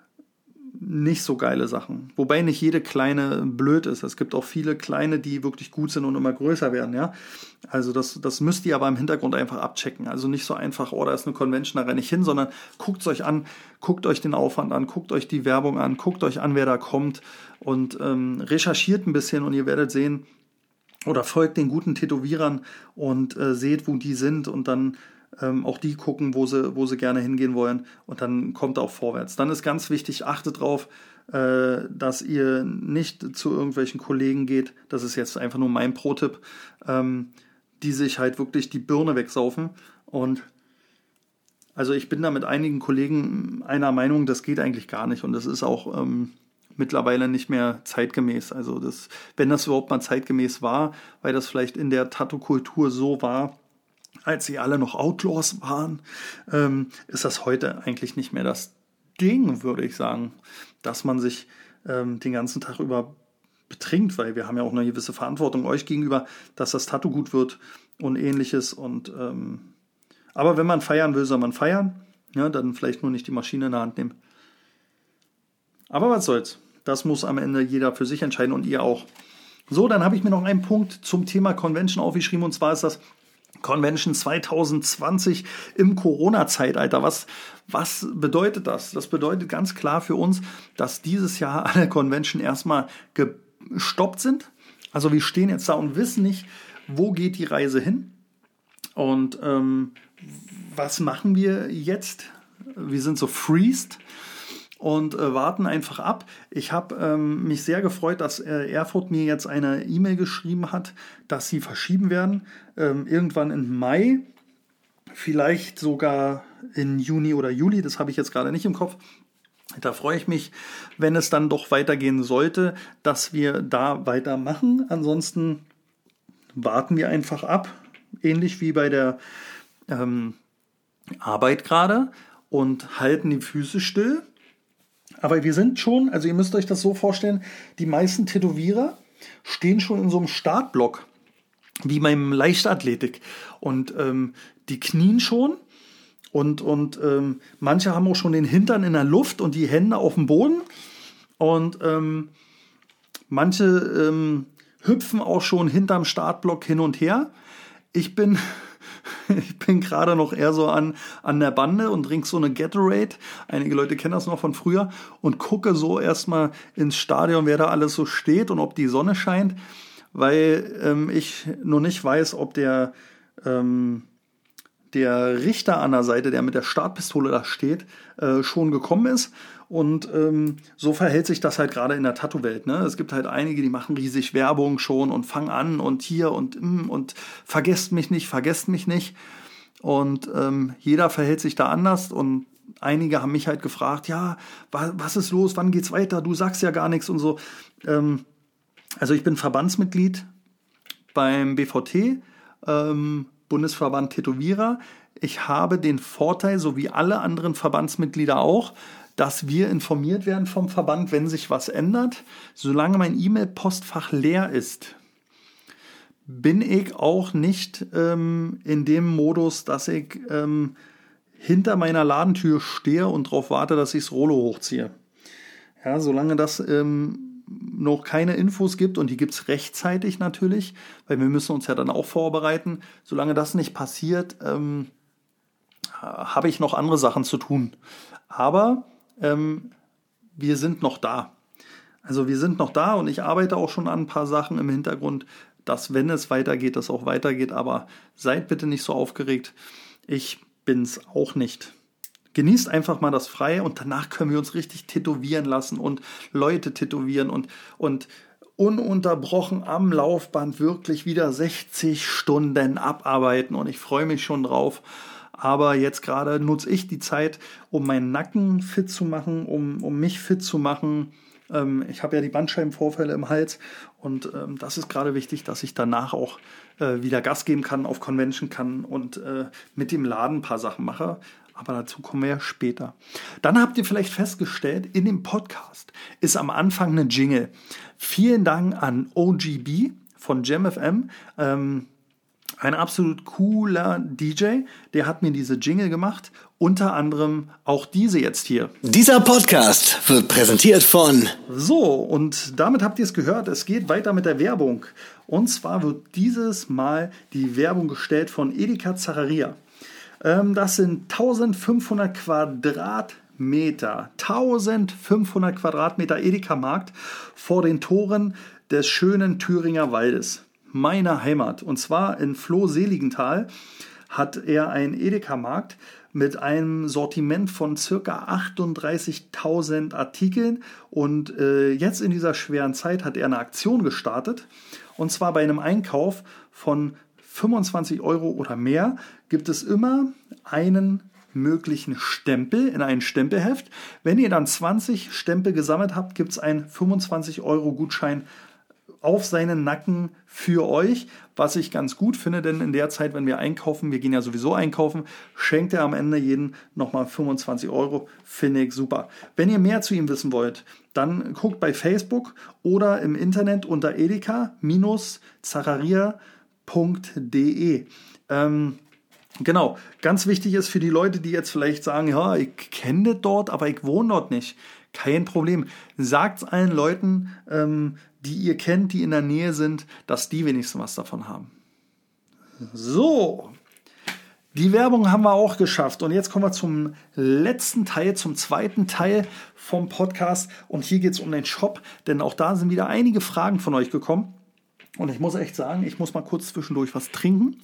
[SPEAKER 2] nicht so geile Sachen. Wobei nicht jede kleine blöd ist. Es gibt auch viele kleine, die wirklich gut sind und immer größer werden, ja. Also das müsst ihr aber im Hintergrund einfach abchecken. Also nicht so einfach, oh, da ist eine Convention, da renne ich hin, sondern guckt es euch an, guckt euch den Aufwand an, guckt euch die Werbung an, guckt euch an, wer da kommt und recherchiert ein bisschen und ihr werdet sehen oder folgt den guten Tätowierern und seht, wo die sind und dann auch die gucken, wo sie gerne hingehen wollen und dann kommt auch vorwärts. Dann ist ganz wichtig, achtet drauf, dass ihr nicht zu irgendwelchen Kollegen geht, das ist jetzt einfach nur mein Pro-Tipp, die sich halt wirklich die Birne wegsaufen und also ich bin da mit einigen Kollegen einer Meinung, das geht eigentlich gar nicht und das ist auch mittlerweile nicht mehr zeitgemäß. Also wenn das überhaupt mal zeitgemäß war, weil das vielleicht in der Tattoo-Kultur so war, als sie alle noch Outlaws waren, ist das heute eigentlich nicht mehr das Ding, würde ich sagen, dass man sich den ganzen Tag über betrinkt, weil wir haben ja auch eine gewisse Verantwortung euch gegenüber, dass das Tattoo gut wird und ähnliches. Und aber wenn man feiern will, soll man feiern. Ja, dann vielleicht nur nicht die Maschine in der Hand nehmen. Aber was soll's. Das muss am Ende jeder für sich entscheiden und ihr auch. So, dann habe ich mir noch einen Punkt zum Thema Convention aufgeschrieben und zwar ist das Convention 2020 im Corona-Zeitalter. Was bedeutet das? Das bedeutet ganz klar für uns, dass dieses Jahr alle Convention erstmal gestoppt sind. Also wir stehen jetzt da und wissen nicht, wo geht die Reise hin und was machen wir jetzt? Wir sind so freezed und warten einfach ab. Ich habe mich sehr gefreut, dass Erfurt mir jetzt eine E-Mail geschrieben hat, dass sie verschieben werden. Irgendwann im Mai, vielleicht sogar in Juni oder Juli, das habe ich jetzt gerade nicht im Kopf. Da freue ich mich, wenn es dann doch weitergehen sollte, dass wir da weitermachen. Ansonsten warten wir einfach ab, ähnlich wie bei der Arbeit gerade und halten die Füße still. Aber wir sind schon, also ihr müsst euch das so vorstellen, die meisten Tätowierer stehen schon in so einem Startblock, wie beim Leichtathletik. Und die knien schon Und manche haben auch schon den Hintern in der Luft und die Hände auf dem Boden. Und manche hüpfen auch schon hinterm Startblock hin und her. Ich bin gerade noch eher so an der Bande und trinke so eine Gatorade. Einige Leute kennen das noch von früher. Und gucke so erstmal ins Stadion, wer da alles so steht und ob die Sonne scheint. Weil ich noch nicht weiß, ob der Richter an der Seite, der mit der Startpistole da steht, schon gekommen ist. Und so verhält sich das halt gerade in der Tattoo-Welt. Ne? Es gibt halt einige, die machen riesig Werbung schon und fangen an und hier und vergesst mich nicht. Und jeder verhält sich da anders. Und einige haben mich halt gefragt, ja, was ist los, wann geht's weiter? Du sagst ja gar nichts und so. Also ich bin Verbandsmitglied beim BVT, Bundesverband Tätowierer. Ich habe den Vorteil, so wie alle anderen Verbandsmitglieder auch, dass wir informiert werden vom Verband, wenn sich was ändert. Solange mein E-Mail-Postfach leer ist, bin ich auch nicht in dem Modus, dass ich hinter meiner Ladentür stehe und darauf warte, dass ich das Rollo hochziehe. Ja, solange das noch keine Infos gibt, und die gibt es rechtzeitig natürlich, weil wir müssen uns ja dann auch vorbereiten. Solange das nicht passiert, habe ich noch andere Sachen zu tun. Aber wir sind noch da. Also wir sind noch da und ich arbeite auch schon an ein paar Sachen im Hintergrund, dass, wenn es weitergeht, das auch weitergeht. Aber seid bitte nicht so aufgeregt. Ich bin's auch nicht. Genießt einfach mal das Freie und danach können wir uns richtig tätowieren lassen und Leute tätowieren und ununterbrochen am Laufband wirklich wieder 60 Stunden abarbeiten und ich freue mich schon drauf. Aber jetzt gerade nutze ich die Zeit, um meinen Nacken fit zu machen, um mich fit zu machen. Ich habe ja die Bandscheibenvorfälle im Hals und das ist gerade wichtig, dass ich danach auch wieder Gas geben kann, auf Convention kann und mit dem Laden ein paar Sachen mache. Aber dazu kommen wir ja später. Dann habt ihr vielleicht festgestellt, in dem Podcast ist am Anfang eine Jingle. Vielen Dank an OGB von JamFM. Ein absolut cooler DJ, der hat mir diese Jingle gemacht. Unter anderem auch diese jetzt hier.
[SPEAKER 1] Dieser Podcast wird präsentiert von...
[SPEAKER 2] So, und damit habt ihr es gehört. Es geht weiter mit der Werbung. Und zwar wird dieses Mal die Werbung gestellt von Edeka Zacharia. Das sind 1500 Quadratmeter. 1500 Quadratmeter Edeka-Markt vor den Toren des schönen Thüringer Waldes. Meiner Heimat. Und zwar in Floh-Seligenthal hat er einen Edeka-Markt mit einem Sortiment von ca. 38.000 Artikeln. Und jetzt in dieser schweren Zeit hat er eine Aktion gestartet. Und zwar bei einem Einkauf von 25 Euro oder mehr gibt es immer einen möglichen Stempel in ein Stempelheft. Wenn ihr dann 20 Stempel gesammelt habt, gibt es einen 25 Euro Gutschein auf seinen Nacken für euch, was ich ganz gut finde, denn in der Zeit, wenn wir einkaufen, wir gehen ja sowieso einkaufen, schenkt er am Ende jeden nochmal 25 Euro, finde ich super. Wenn ihr mehr zu ihm wissen wollt, dann guckt bei Facebook oder im Internet unter edeka-zacharia.de. Genau, ganz wichtig ist für die Leute, die jetzt vielleicht sagen, ja, ich kenne das dort, aber ich wohne dort nicht. Kein Problem. Sagt allen Leuten, die ihr kennt, die in der Nähe sind, dass die wenigstens was davon haben. So, die Werbung haben wir auch geschafft. Und jetzt kommen wir zum letzten Teil, zum zweiten Teil vom Podcast. Und hier geht es um den Shop, denn auch da sind wieder einige Fragen von euch gekommen. Und ich muss echt sagen, ich muss mal kurz zwischendurch was trinken.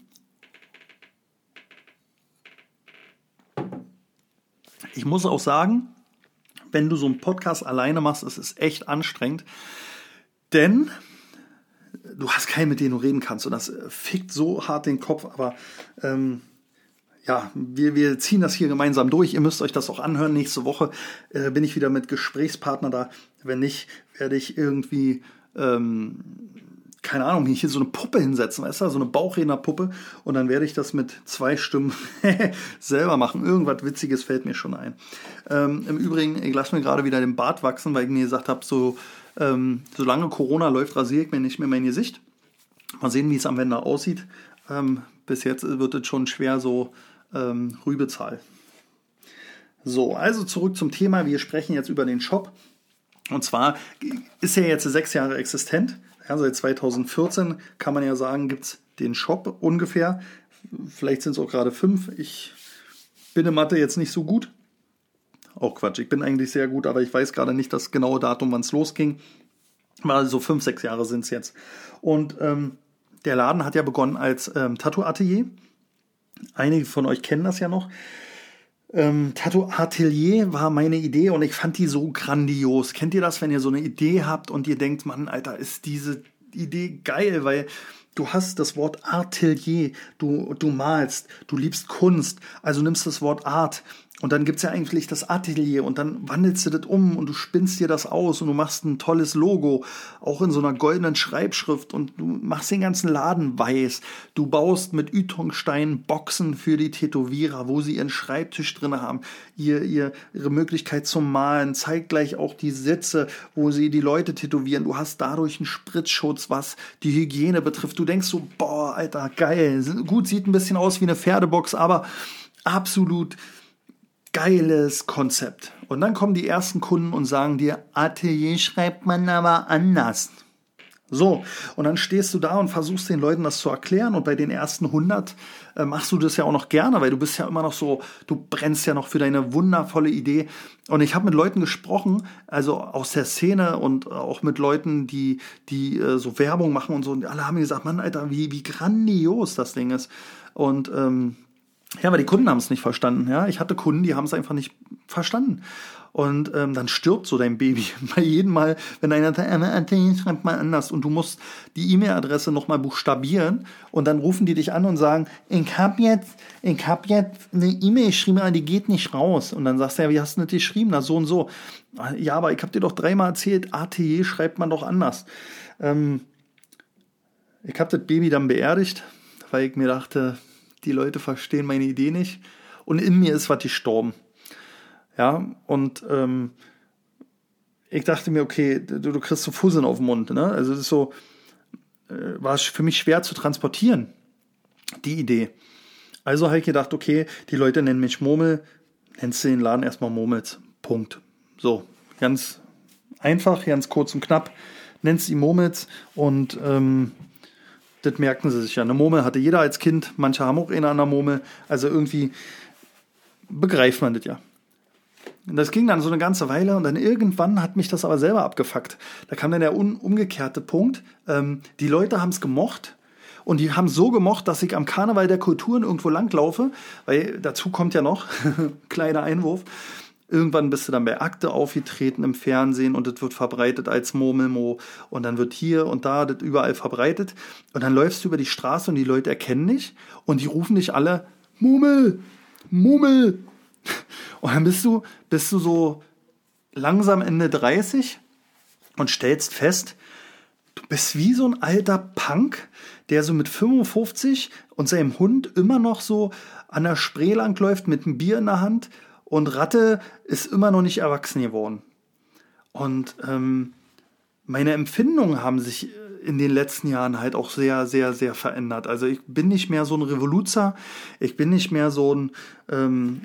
[SPEAKER 2] Ich muss auch sagen, wenn du so einen Podcast alleine machst, ist es echt anstrengend. Denn du hast keinen, mit dem du reden kannst. Und das fickt so hart den Kopf. Aber ja, wir ziehen das hier gemeinsam durch. Ihr müsst euch das auch anhören. Nächste Woche bin ich wieder mit Gesprächspartner da. Wenn nicht, werde ich irgendwie... keine Ahnung, hier so eine Puppe hinsetzen, weißt du, so eine Bauchrednerpuppe und dann werde ich das mit 2 Stimmen selber machen. Irgendwas Witziges fällt mir schon ein. Im Übrigen, ich lasse mir gerade wieder den Bart wachsen, weil ich mir gesagt habe, solange Corona läuft, rasiere ich mir nicht mehr mein Gesicht. Mal sehen, wie es am Ende aussieht. Bis jetzt wird es schon schwer so Rübezahl. So, also zurück zum Thema. Wir sprechen jetzt über den Shop. Und zwar ist er jetzt 6 Jahre existent. Ja, seit 2014 kann man ja sagen, gibt es den Shop ungefähr. Vielleicht sind es auch gerade 5. Ich bin in Mathe jetzt nicht so gut. Auch Quatsch, ich bin eigentlich sehr gut, aber ich weiß gerade nicht das genaue Datum, wann es losging. Also 5, 6 Jahre sind es jetzt. Und der Laden hat ja begonnen als Tattoo-Atelier. Einige von euch kennen das ja noch. Tattoo-Atelier war meine Idee und ich fand die so grandios. Kennt ihr das, wenn ihr so eine Idee habt und ihr denkt, Mann, Alter, ist diese Idee geil, weil du hast das Wort Atelier, du malst, du liebst Kunst, also nimmst das Wort Art und dann gibt's ja eigentlich das Atelier und dann wandelst du das um und du spinnst dir das aus und du machst ein tolles Logo, auch in so einer goldenen Schreibschrift und du machst den ganzen Laden weiß. Du baust mit Ytongstein Boxen für die Tätowierer, wo sie ihren Schreibtisch drin haben, ihre Möglichkeit zum Malen, zeigt gleich auch die Sitze, wo sie die Leute tätowieren. Du hast dadurch einen Spritzschutz, was die Hygiene betrifft. Du denkst so, boah, Alter, geil. Gut, sieht ein bisschen aus wie eine Pferdebox, aber absolut geiles Konzept. Und dann kommen die ersten Kunden und sagen dir, Atelier schreibt man aber anders. So, und dann stehst du da und versuchst den Leuten das zu erklären und bei den ersten 100 machst du das ja auch noch gerne, weil du bist ja immer noch so, du brennst ja noch für deine wundervolle Idee. Und ich habe mit Leuten gesprochen, also aus der Szene und auch mit Leuten, die so Werbung machen und so, und alle haben mir gesagt, Mann, Alter, wie grandios das Ding ist. Und ja, aber die Kunden haben es nicht verstanden. Ja, ich hatte Kunden, die haben es einfach nicht verstanden. Und dann stirbt so dein Baby. Bei jedem Mal, wenn einer sagt, schreibt mal anders und du musst die E-Mail-Adresse nochmal buchstabieren und dann rufen die dich an und sagen, ich hab jetzt eine E-Mail geschrieben, aber die geht nicht raus. Und dann sagst du, ja, wie hast du das geschrieben? Na, so und so. Ja, aber ich habe dir doch 3-mal erzählt, Atelier schreibt man doch anders. Ich habe das Baby dann beerdigt, weil ich mir dachte, die Leute verstehen meine Idee nicht. Und in mir ist was gestorben. Ja, und ich dachte mir, okay, du kriegst so Fusseln auf den Mund. Ne? Also das ist so, war für mich schwer zu transportieren, die Idee. Also habe ich gedacht, okay, die Leute nennen mich Murmel, nennst du den Laden erstmal Murmels. Punkt. So, ganz einfach, ganz kurz und knapp, nennst sie Murmels und das merken sie sich ja. Eine Murmel hatte jeder als Kind, manche haben auch eine an der Murmel. Also irgendwie begreift man das ja. Und das ging dann so eine ganze Weile und dann irgendwann hat mich das aber selber abgefuckt. Da kam dann der umgekehrte Punkt. Die Leute haben es gemocht und die haben so gemocht, dass ich am Karneval der Kulturen irgendwo langlaufe, weil dazu kommt ja noch, kleiner Einwurf, irgendwann bist du dann bei Akte aufgetreten im Fernsehen und das wird verbreitet als Murmelmo und dann wird hier und da das überall verbreitet und dann läufst du über die Straße und die Leute erkennen dich und die rufen dich alle Murmel, Murmel. Und dann bist du so langsam Ende 30 und stellst fest, du bist wie so ein alter Punk, der so mit 55 und seinem Hund immer noch so an der Spree lang läuft mit einem Bier in der Hand. Und Ratte ist immer noch nicht erwachsen geworden. Und meine Empfindungen haben sich in den letzten Jahren halt auch sehr, sehr, sehr verändert. Also ich bin nicht mehr so ein Revoluzer. Ich bin nicht mehr so ein,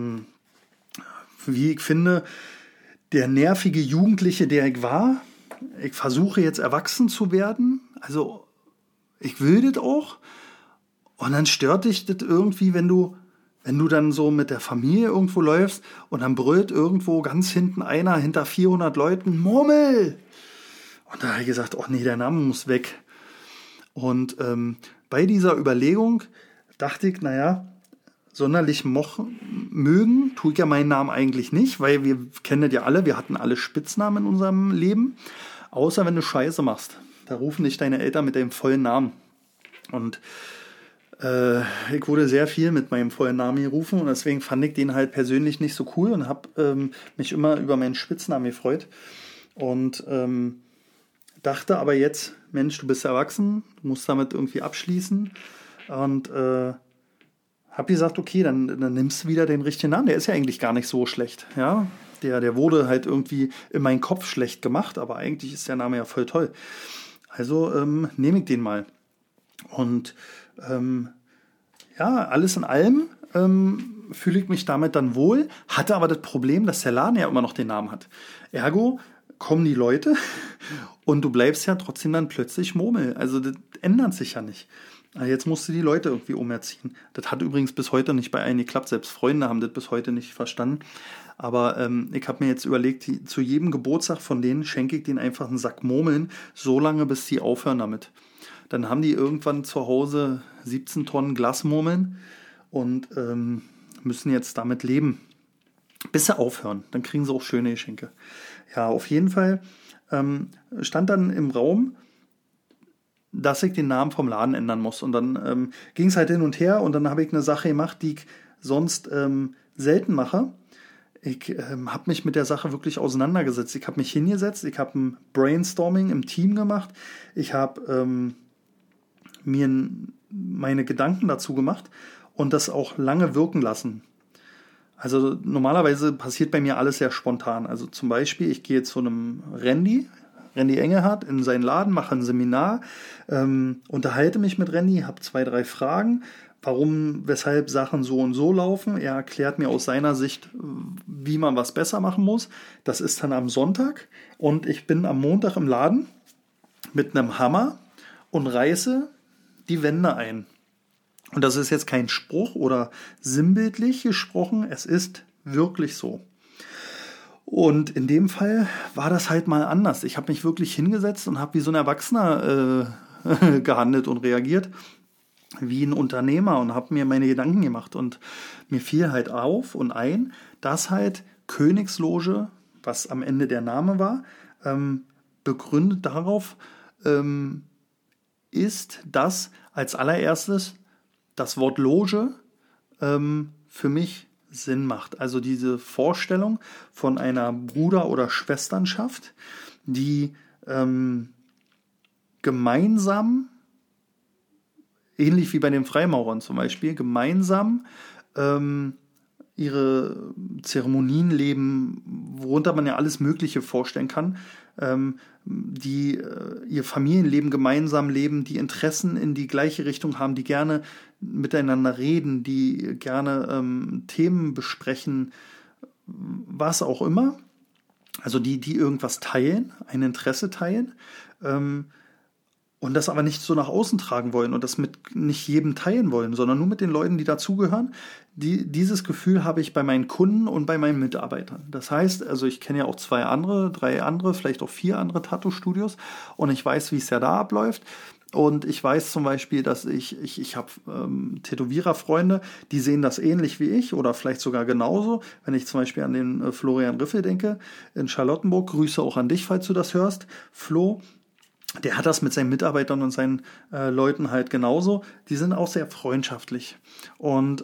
[SPEAKER 2] wie ich finde, der nervige Jugendliche, der ich war. Ich versuche jetzt erwachsen zu werden. Also ich will das auch. Und dann stört dich das irgendwie, wenn du dann so mit der Familie irgendwo läufst und dann brüllt irgendwo ganz hinten einer hinter 400 Leuten, Murmel! Und da habe ich gesagt, oh nee, der Name muss weg. Und bei dieser Überlegung dachte ich, naja, sonderlich mögen tue ich ja meinen Namen eigentlich nicht, weil wir kennen das ja alle, wir hatten alle Spitznamen in unserem Leben, außer wenn du Scheiße machst. Da rufen dich deine Eltern mit deinem vollen Namen. Und ich wurde sehr viel mit meinem vollen Namen gerufen und deswegen fand ich den halt persönlich nicht so cool und habe mich immer über meinen Spitznamen gefreut und dachte aber jetzt, Mensch, du bist erwachsen, du musst damit irgendwie abschließen und habe gesagt, okay, dann nimmst du wieder den richtigen Namen, der ist ja eigentlich gar nicht so schlecht, ja, der wurde halt irgendwie in meinen Kopf schlecht gemacht, aber eigentlich ist der Name ja voll toll, also nehme ich den mal. Und ja, alles in allem fühle ich mich damit dann wohl, hatte aber das Problem, dass der Laden ja immer noch den Namen hat. Ergo kommen die Leute und du bleibst ja trotzdem dann plötzlich Murmel. Also das ändert sich ja nicht. Jetzt musst du die Leute irgendwie umerziehen. Das hat übrigens bis heute nicht bei allen geklappt. Selbst Freunde haben das bis heute nicht verstanden. Aber ich habe mir jetzt überlegt, zu jedem Geburtstag von denen schenke ich denen einfach einen Sack Murmeln, so lange, bis die aufhören damit. Dann haben die irgendwann zu Hause 17 Tonnen Glasmurmeln und müssen jetzt damit leben. Bis sie aufhören. Dann kriegen sie auch schöne Geschenke. Ja, auf jeden Fall stand dann im Raum, dass ich den Namen vom Laden ändern muss. Und dann ging es halt hin und her und dann habe ich eine Sache gemacht, die ich sonst selten mache. Ich habe mich mit der Sache wirklich auseinandergesetzt. Ich habe mich hingesetzt, ich habe ein Brainstorming im Team gemacht. Ich habe mir meine Gedanken dazu gemacht und das auch lange wirken lassen. Also normalerweise passiert bei mir alles sehr spontan. Also zum Beispiel, ich gehe zu einem Randy Engelhardt, in seinen Laden, mache ein Seminar, unterhalte mich mit Randy, habe 2, 3 Fragen, warum, weshalb Sachen so und so laufen. Er erklärt mir aus seiner Sicht, wie man was besser machen muss. Das ist dann am Sonntag und ich bin am Montag im Laden mit einem Hammer und reiße die Wände ein. Und das ist jetzt kein Spruch oder sinnbildlich gesprochen, es ist wirklich so. Und in dem Fall war das halt mal anders. Ich habe mich wirklich hingesetzt und habe wie so ein Erwachsener gehandelt und reagiert, wie ein Unternehmer und habe mir meine Gedanken gemacht. Und mir fiel halt auf und ein, dass halt Königsloge, was am Ende der Name war, begründet darauf ist, dass als allererstes das Wort Loge für mich Sinn macht. Also diese Vorstellung von einer Bruder- oder Schwesternschaft, die gemeinsam, ähnlich wie bei den Freimaurern zum Beispiel, gemeinsam ihre Zeremonien leben, worunter man ja alles Mögliche vorstellen kann, die ihr Familienleben gemeinsam leben, die Interessen in die gleiche Richtung haben, die gerne miteinander reden, die gerne Themen besprechen, was auch immer. Also die irgendwas teilen, ein Interesse teilen, und das aber nicht so nach außen tragen wollen und das mit nicht jedem teilen wollen, sondern nur mit den Leuten, die dazugehören. Dieses Gefühl habe ich bei meinen Kunden und bei meinen Mitarbeitern. Das heißt, also ich kenne ja auch 2 andere, 3 andere, vielleicht auch 4 andere Tattoo-Studios und ich weiß, wie es ja da abläuft. Und ich weiß zum Beispiel, dass ich habe Tätowierer-Freunde, die sehen das ähnlich wie ich oder vielleicht sogar genauso. Wenn ich zum Beispiel an den Florian Riffel denke, in Charlottenburg, Grüße auch an dich, falls du das hörst, Flo. Der hat das mit seinen Mitarbeitern und seinen Leuten halt genauso. Die sind auch sehr freundschaftlich. Und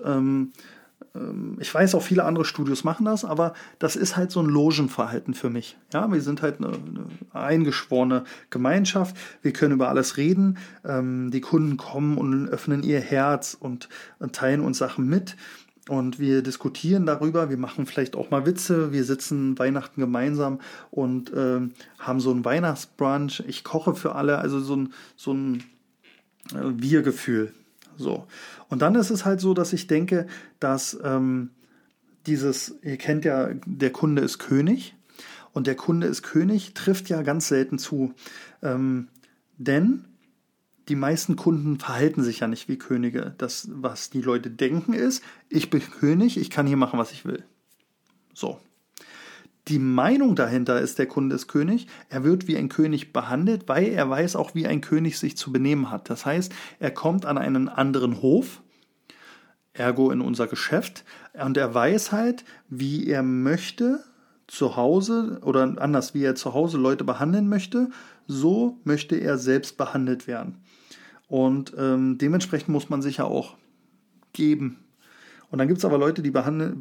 [SPEAKER 2] ich weiß auch, viele andere Studios machen das, aber das ist halt so ein Logenverhalten für mich. Ja, wir sind halt eine eingeschworene Gemeinschaft. Wir können über alles reden. Die Kunden kommen und öffnen ihr Herz und teilen uns Sachen mit. Und wir diskutieren darüber, wir machen vielleicht auch mal Witze, wir sitzen Weihnachten gemeinsam und haben so ein Weihnachtsbrunch. Ich koche für alle, also so ein Wir-Gefühl. So. Und dann ist es halt so, dass ich denke, dass ihr kennt ja, der Kunde ist König. Und der Kunde ist König trifft ja ganz selten zu. Denn die meisten Kunden verhalten sich ja nicht wie Könige. Das, was die Leute denken, ist, ich bin König, ich kann hier machen, was ich will. So. Die Meinung dahinter ist, der Kunde ist König. Er wird wie ein König behandelt, weil er weiß auch, wie ein König sich zu benehmen hat. Das heißt, er kommt an einen anderen Hof, ergo in unser Geschäft, und er weiß halt, wie er möchte zu Hause oder anders, wie er zu Hause Leute behandeln möchte, so möchte er selbst behandelt werden. Und dementsprechend muss man sich ja auch geben. Und dann gibt es aber Leute, die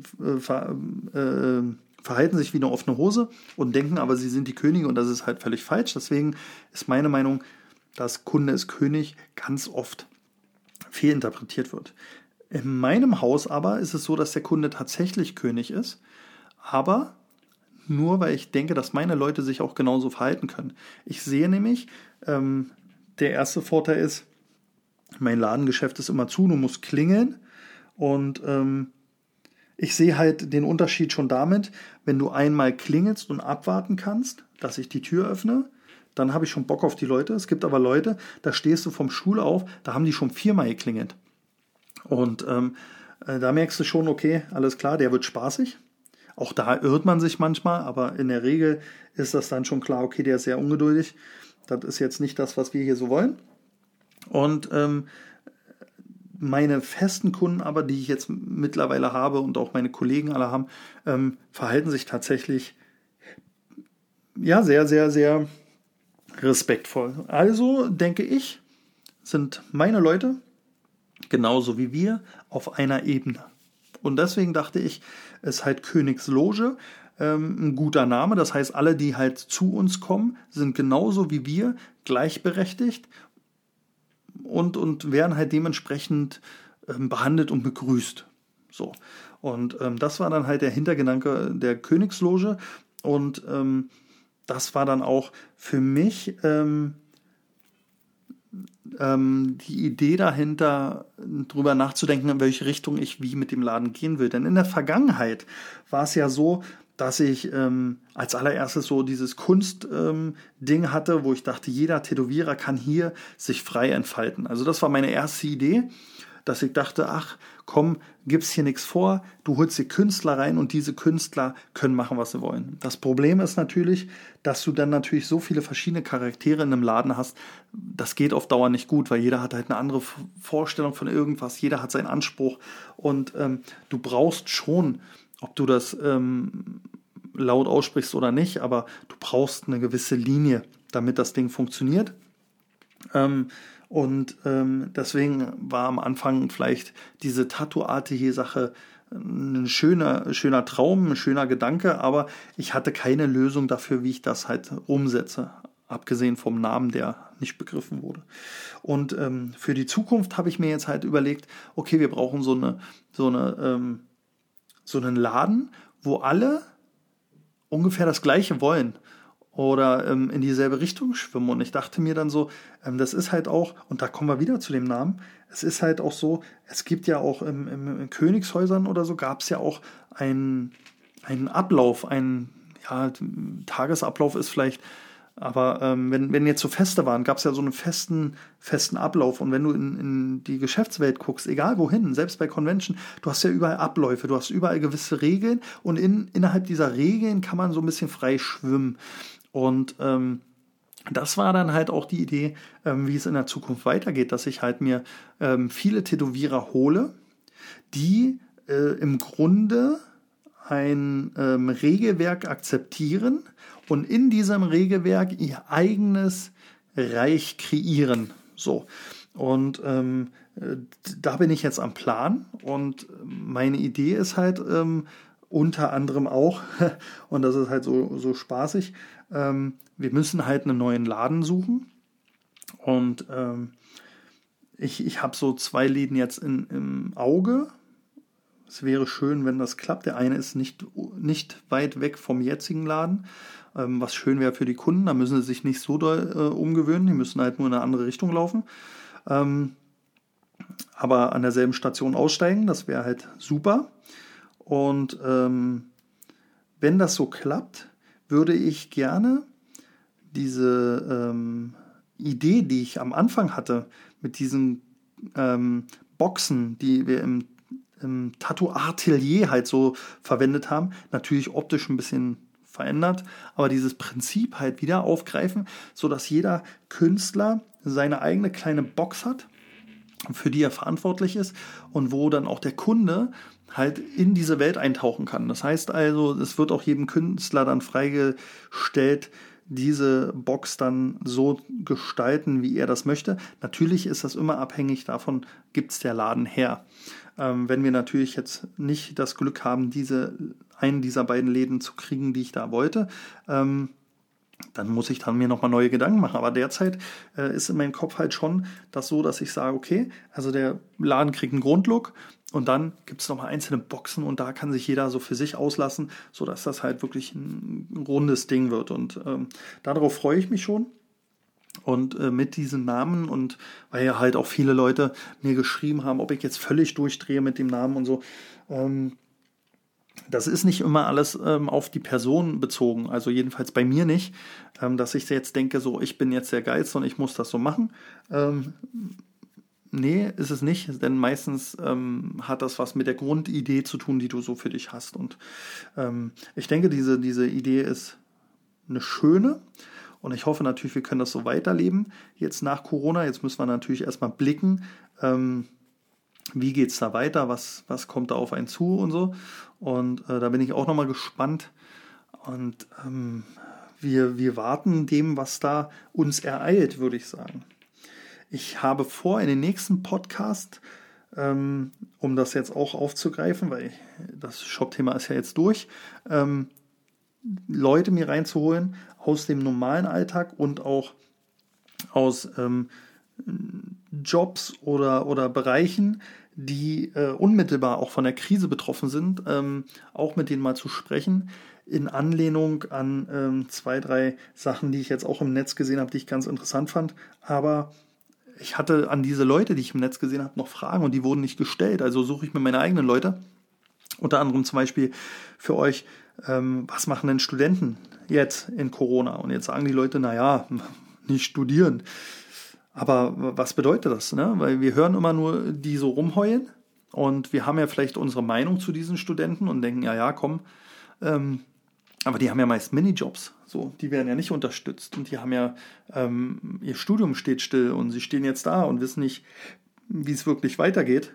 [SPEAKER 2] verhalten sich wie eine offene Hose und denken aber, sie sind die Könige und das ist halt völlig falsch. Deswegen ist meine Meinung, dass Kunde ist König ganz oft fehlinterpretiert wird. In meinem Haus aber ist es so, dass der Kunde tatsächlich König ist, aber nur weil ich denke, dass meine Leute sich auch genauso verhalten können. Ich sehe nämlich, der erste Vorteil ist, mein Ladengeschäft ist immer zu, du musst klingeln und ich sehe halt den Unterschied schon damit, wenn du einmal klingelst und abwarten kannst, dass ich die Tür öffne, dann habe ich schon Bock auf die Leute. Es gibt aber Leute, da stehst du vom Stuhl auf, da haben die schon 4-mal geklingelt. Und da merkst du schon, okay, alles klar, der wird spaßig. Auch da irrt man sich manchmal, aber in der Regel ist das dann schon klar, okay, der ist sehr ungeduldig. Das ist jetzt nicht das, was wir hier so wollen. Und meine festen Kunden aber, die ich jetzt mittlerweile habe und auch meine Kollegen alle haben, verhalten sich tatsächlich ja sehr, sehr, sehr respektvoll. Also denke ich, sind meine Leute genauso wie wir auf einer Ebene. Und deswegen dachte ich, ist halt Königsloge ein guter Name. Das heißt, alle, die halt zu uns kommen, sind genauso wie wir gleichberechtigt und werden halt dementsprechend behandelt und begrüßt. So. Und das war dann halt der Hintergedanke der Königsloge. Und das war dann auch für mich die Idee dahinter, drüber nachzudenken, in welche Richtung ich wie mit dem Laden gehen will. Denn in der Vergangenheit war es ja so, dass ich als allererstes so dieses Kunst-Ding hatte, wo ich dachte, jeder Tätowierer kann hier sich frei entfalten. Also das war meine erste Idee, dass ich dachte, ach komm, gib's hier nichts vor, du holst die Künstler rein und diese Künstler können machen, was sie wollen. Das Problem ist natürlich, dass du dann natürlich so viele verschiedene Charaktere in einem Laden hast, das geht auf Dauer nicht gut, weil jeder hat halt eine andere Vorstellung von irgendwas, jeder hat seinen Anspruch und du brauchst schon, ob du das laut aussprichst oder nicht, aber du brauchst eine gewisse Linie, damit das Ding funktioniert. Deswegen war am Anfang vielleicht diese tattooartige Sache ein schöner Traum, ein schöner Gedanke, aber ich hatte keine Lösung dafür, wie ich das halt umsetze, abgesehen vom Namen, der nicht begriffen wurde. Und für die Zukunft habe ich mir jetzt halt überlegt, okay, wir brauchen so einen Laden, wo alle ungefähr das Gleiche wollen oder in dieselbe Richtung schwimmen. Und ich dachte mir dann so, das ist halt auch, und da kommen wir wieder zu dem Namen, es ist halt auch so, es gibt ja auch in Königshäusern oder so, gab es ja auch einen Ablauf, Tagesablauf ist vielleicht, aber wenn jetzt so Feste waren, gab es ja so einen festen Ablauf. Und wenn du in die Geschäftswelt guckst, egal wohin, selbst bei Convention, du hast ja überall Abläufe, du hast überall gewisse Regeln und innerhalb dieser Regeln kann man so ein bisschen frei schwimmen. Und das war dann halt auch die Idee, wie es in der Zukunft weitergeht, dass ich halt mir viele Tätowierer hole, die im Grunde ein Regelwerk akzeptieren und in diesem Regelwerk ihr eigenes Reich kreieren. So. Und da bin ich jetzt am Plan und meine Idee ist halt unter anderem auch, und das ist halt so spaßig, wir müssen halt einen neuen Laden suchen und ich habe so 2 Läden jetzt im Auge. Es wäre schön, wenn das klappt. Der eine ist nicht weit weg vom jetzigen Laden, was schön wäre für die Kunden. Da müssen sie sich nicht so doll umgewöhnen. Die müssen halt nur in eine andere Richtung laufen. Aber an derselben Station aussteigen, das wäre halt super. Und wenn das so klappt, würde ich gerne diese Idee, die ich am Anfang hatte, mit diesen Boxen, die wir im Tattoo-Atelier halt so verwendet haben, natürlich optisch ein bisschen verändert, aber dieses Prinzip halt wieder aufgreifen, sodass jeder Künstler seine eigene kleine Box hat, für die er verantwortlich ist und wo dann auch der Kunde halt in diese Welt eintauchen kann. Das heißt also, es wird auch jedem Künstler dann freigestellt, diese Box dann so gestalten, wie er das möchte. Natürlich ist das immer abhängig davon, gibt es der Laden her. Wenn wir natürlich jetzt nicht das Glück haben, einen dieser beiden Läden zu kriegen, die ich da wollte, dann muss ich dann mir nochmal neue Gedanken machen. Aber derzeit ist in meinem Kopf halt schon das so, dass ich sage, okay, also der Laden kriegt einen Grundlook und dann gibt es nochmal einzelne Boxen und da kann sich jeder so für sich auslassen, sodass das halt wirklich ein rundes Ding wird. Und darauf freue ich mich schon. Und mit diesen Namen und weil ja halt auch viele Leute mir geschrieben haben, ob ich jetzt völlig durchdrehe mit dem Namen und so, Das ist nicht immer alles auf die Person bezogen, also jedenfalls bei mir nicht, dass ich jetzt denke, so ich bin jetzt der Geilste und ich muss das so machen. Nee, ist es nicht, denn meistens hat das was mit der Grundidee zu tun, die du so für dich hast. Und ich denke, diese Idee ist eine schöne und ich hoffe natürlich, wir können das so weiterleben jetzt nach Corona. Jetzt müssen wir natürlich erstmal blicken, wie geht es da weiter, was kommt da auf einen zu und so. Und da bin ich auch nochmal gespannt. Und wir warten dem, was da uns ereilt, würde ich sagen. Ich habe vor, in den nächsten Podcast, um das jetzt auch aufzugreifen, weil das Shop-Thema ist ja jetzt durch, Leute mir reinzuholen aus dem normalen Alltag und auch aus Jobs oder Bereichen, die unmittelbar auch von der Krise betroffen sind, auch mit denen mal zu sprechen, in Anlehnung an 2, 3 Sachen, die ich jetzt auch im Netz gesehen habe, die ich ganz interessant fand. Aber ich hatte an diese Leute, die ich im Netz gesehen habe, noch Fragen und die wurden nicht gestellt. Also suche ich mir meine eigenen Leute. Unter anderem zum Beispiel für euch, was machen denn Studenten jetzt in Corona? Und jetzt sagen die Leute, naja, nicht studieren. Aber was bedeutet das? Ne? Weil wir hören immer nur die so rumheulen und wir haben ja vielleicht unsere Meinung zu diesen Studenten und denken, ja, komm, aber die haben ja meist Minijobs, so, die werden ja nicht unterstützt und die haben ja, ihr Studium steht still und sie stehen jetzt da und wissen nicht, wie es wirklich weitergeht.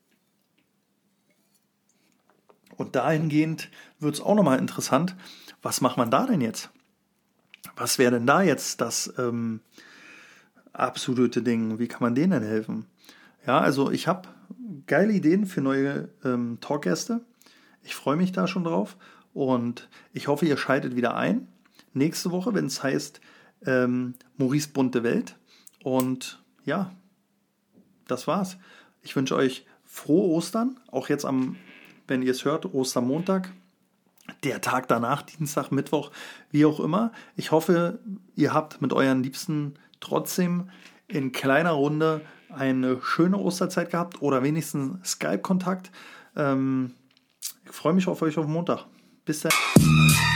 [SPEAKER 2] Und dahingehend wird es auch nochmal interessant, was macht man da denn jetzt? Was wäre denn da jetzt das absolute Ding? Wie kann man denen denn helfen? Ja, also ich habe geile Ideen für neue Talkgäste. Ich freue mich da schon drauf und ich hoffe, ihr schaltet wieder ein. Nächste Woche, wenn es heißt Maurice bunte Welt. Und ja, das war's. Ich wünsche euch frohe Ostern, auch jetzt wenn ihr es hört, Ostermontag, der Tag danach, Dienstag, Mittwoch, wie auch immer. Ich hoffe, ihr habt mit euren Liebsten trotzdem in kleiner Runde eine schöne Osterzeit gehabt oder wenigstens Skype-Kontakt. Ich freue mich auf euch auf Montag. Bis dann.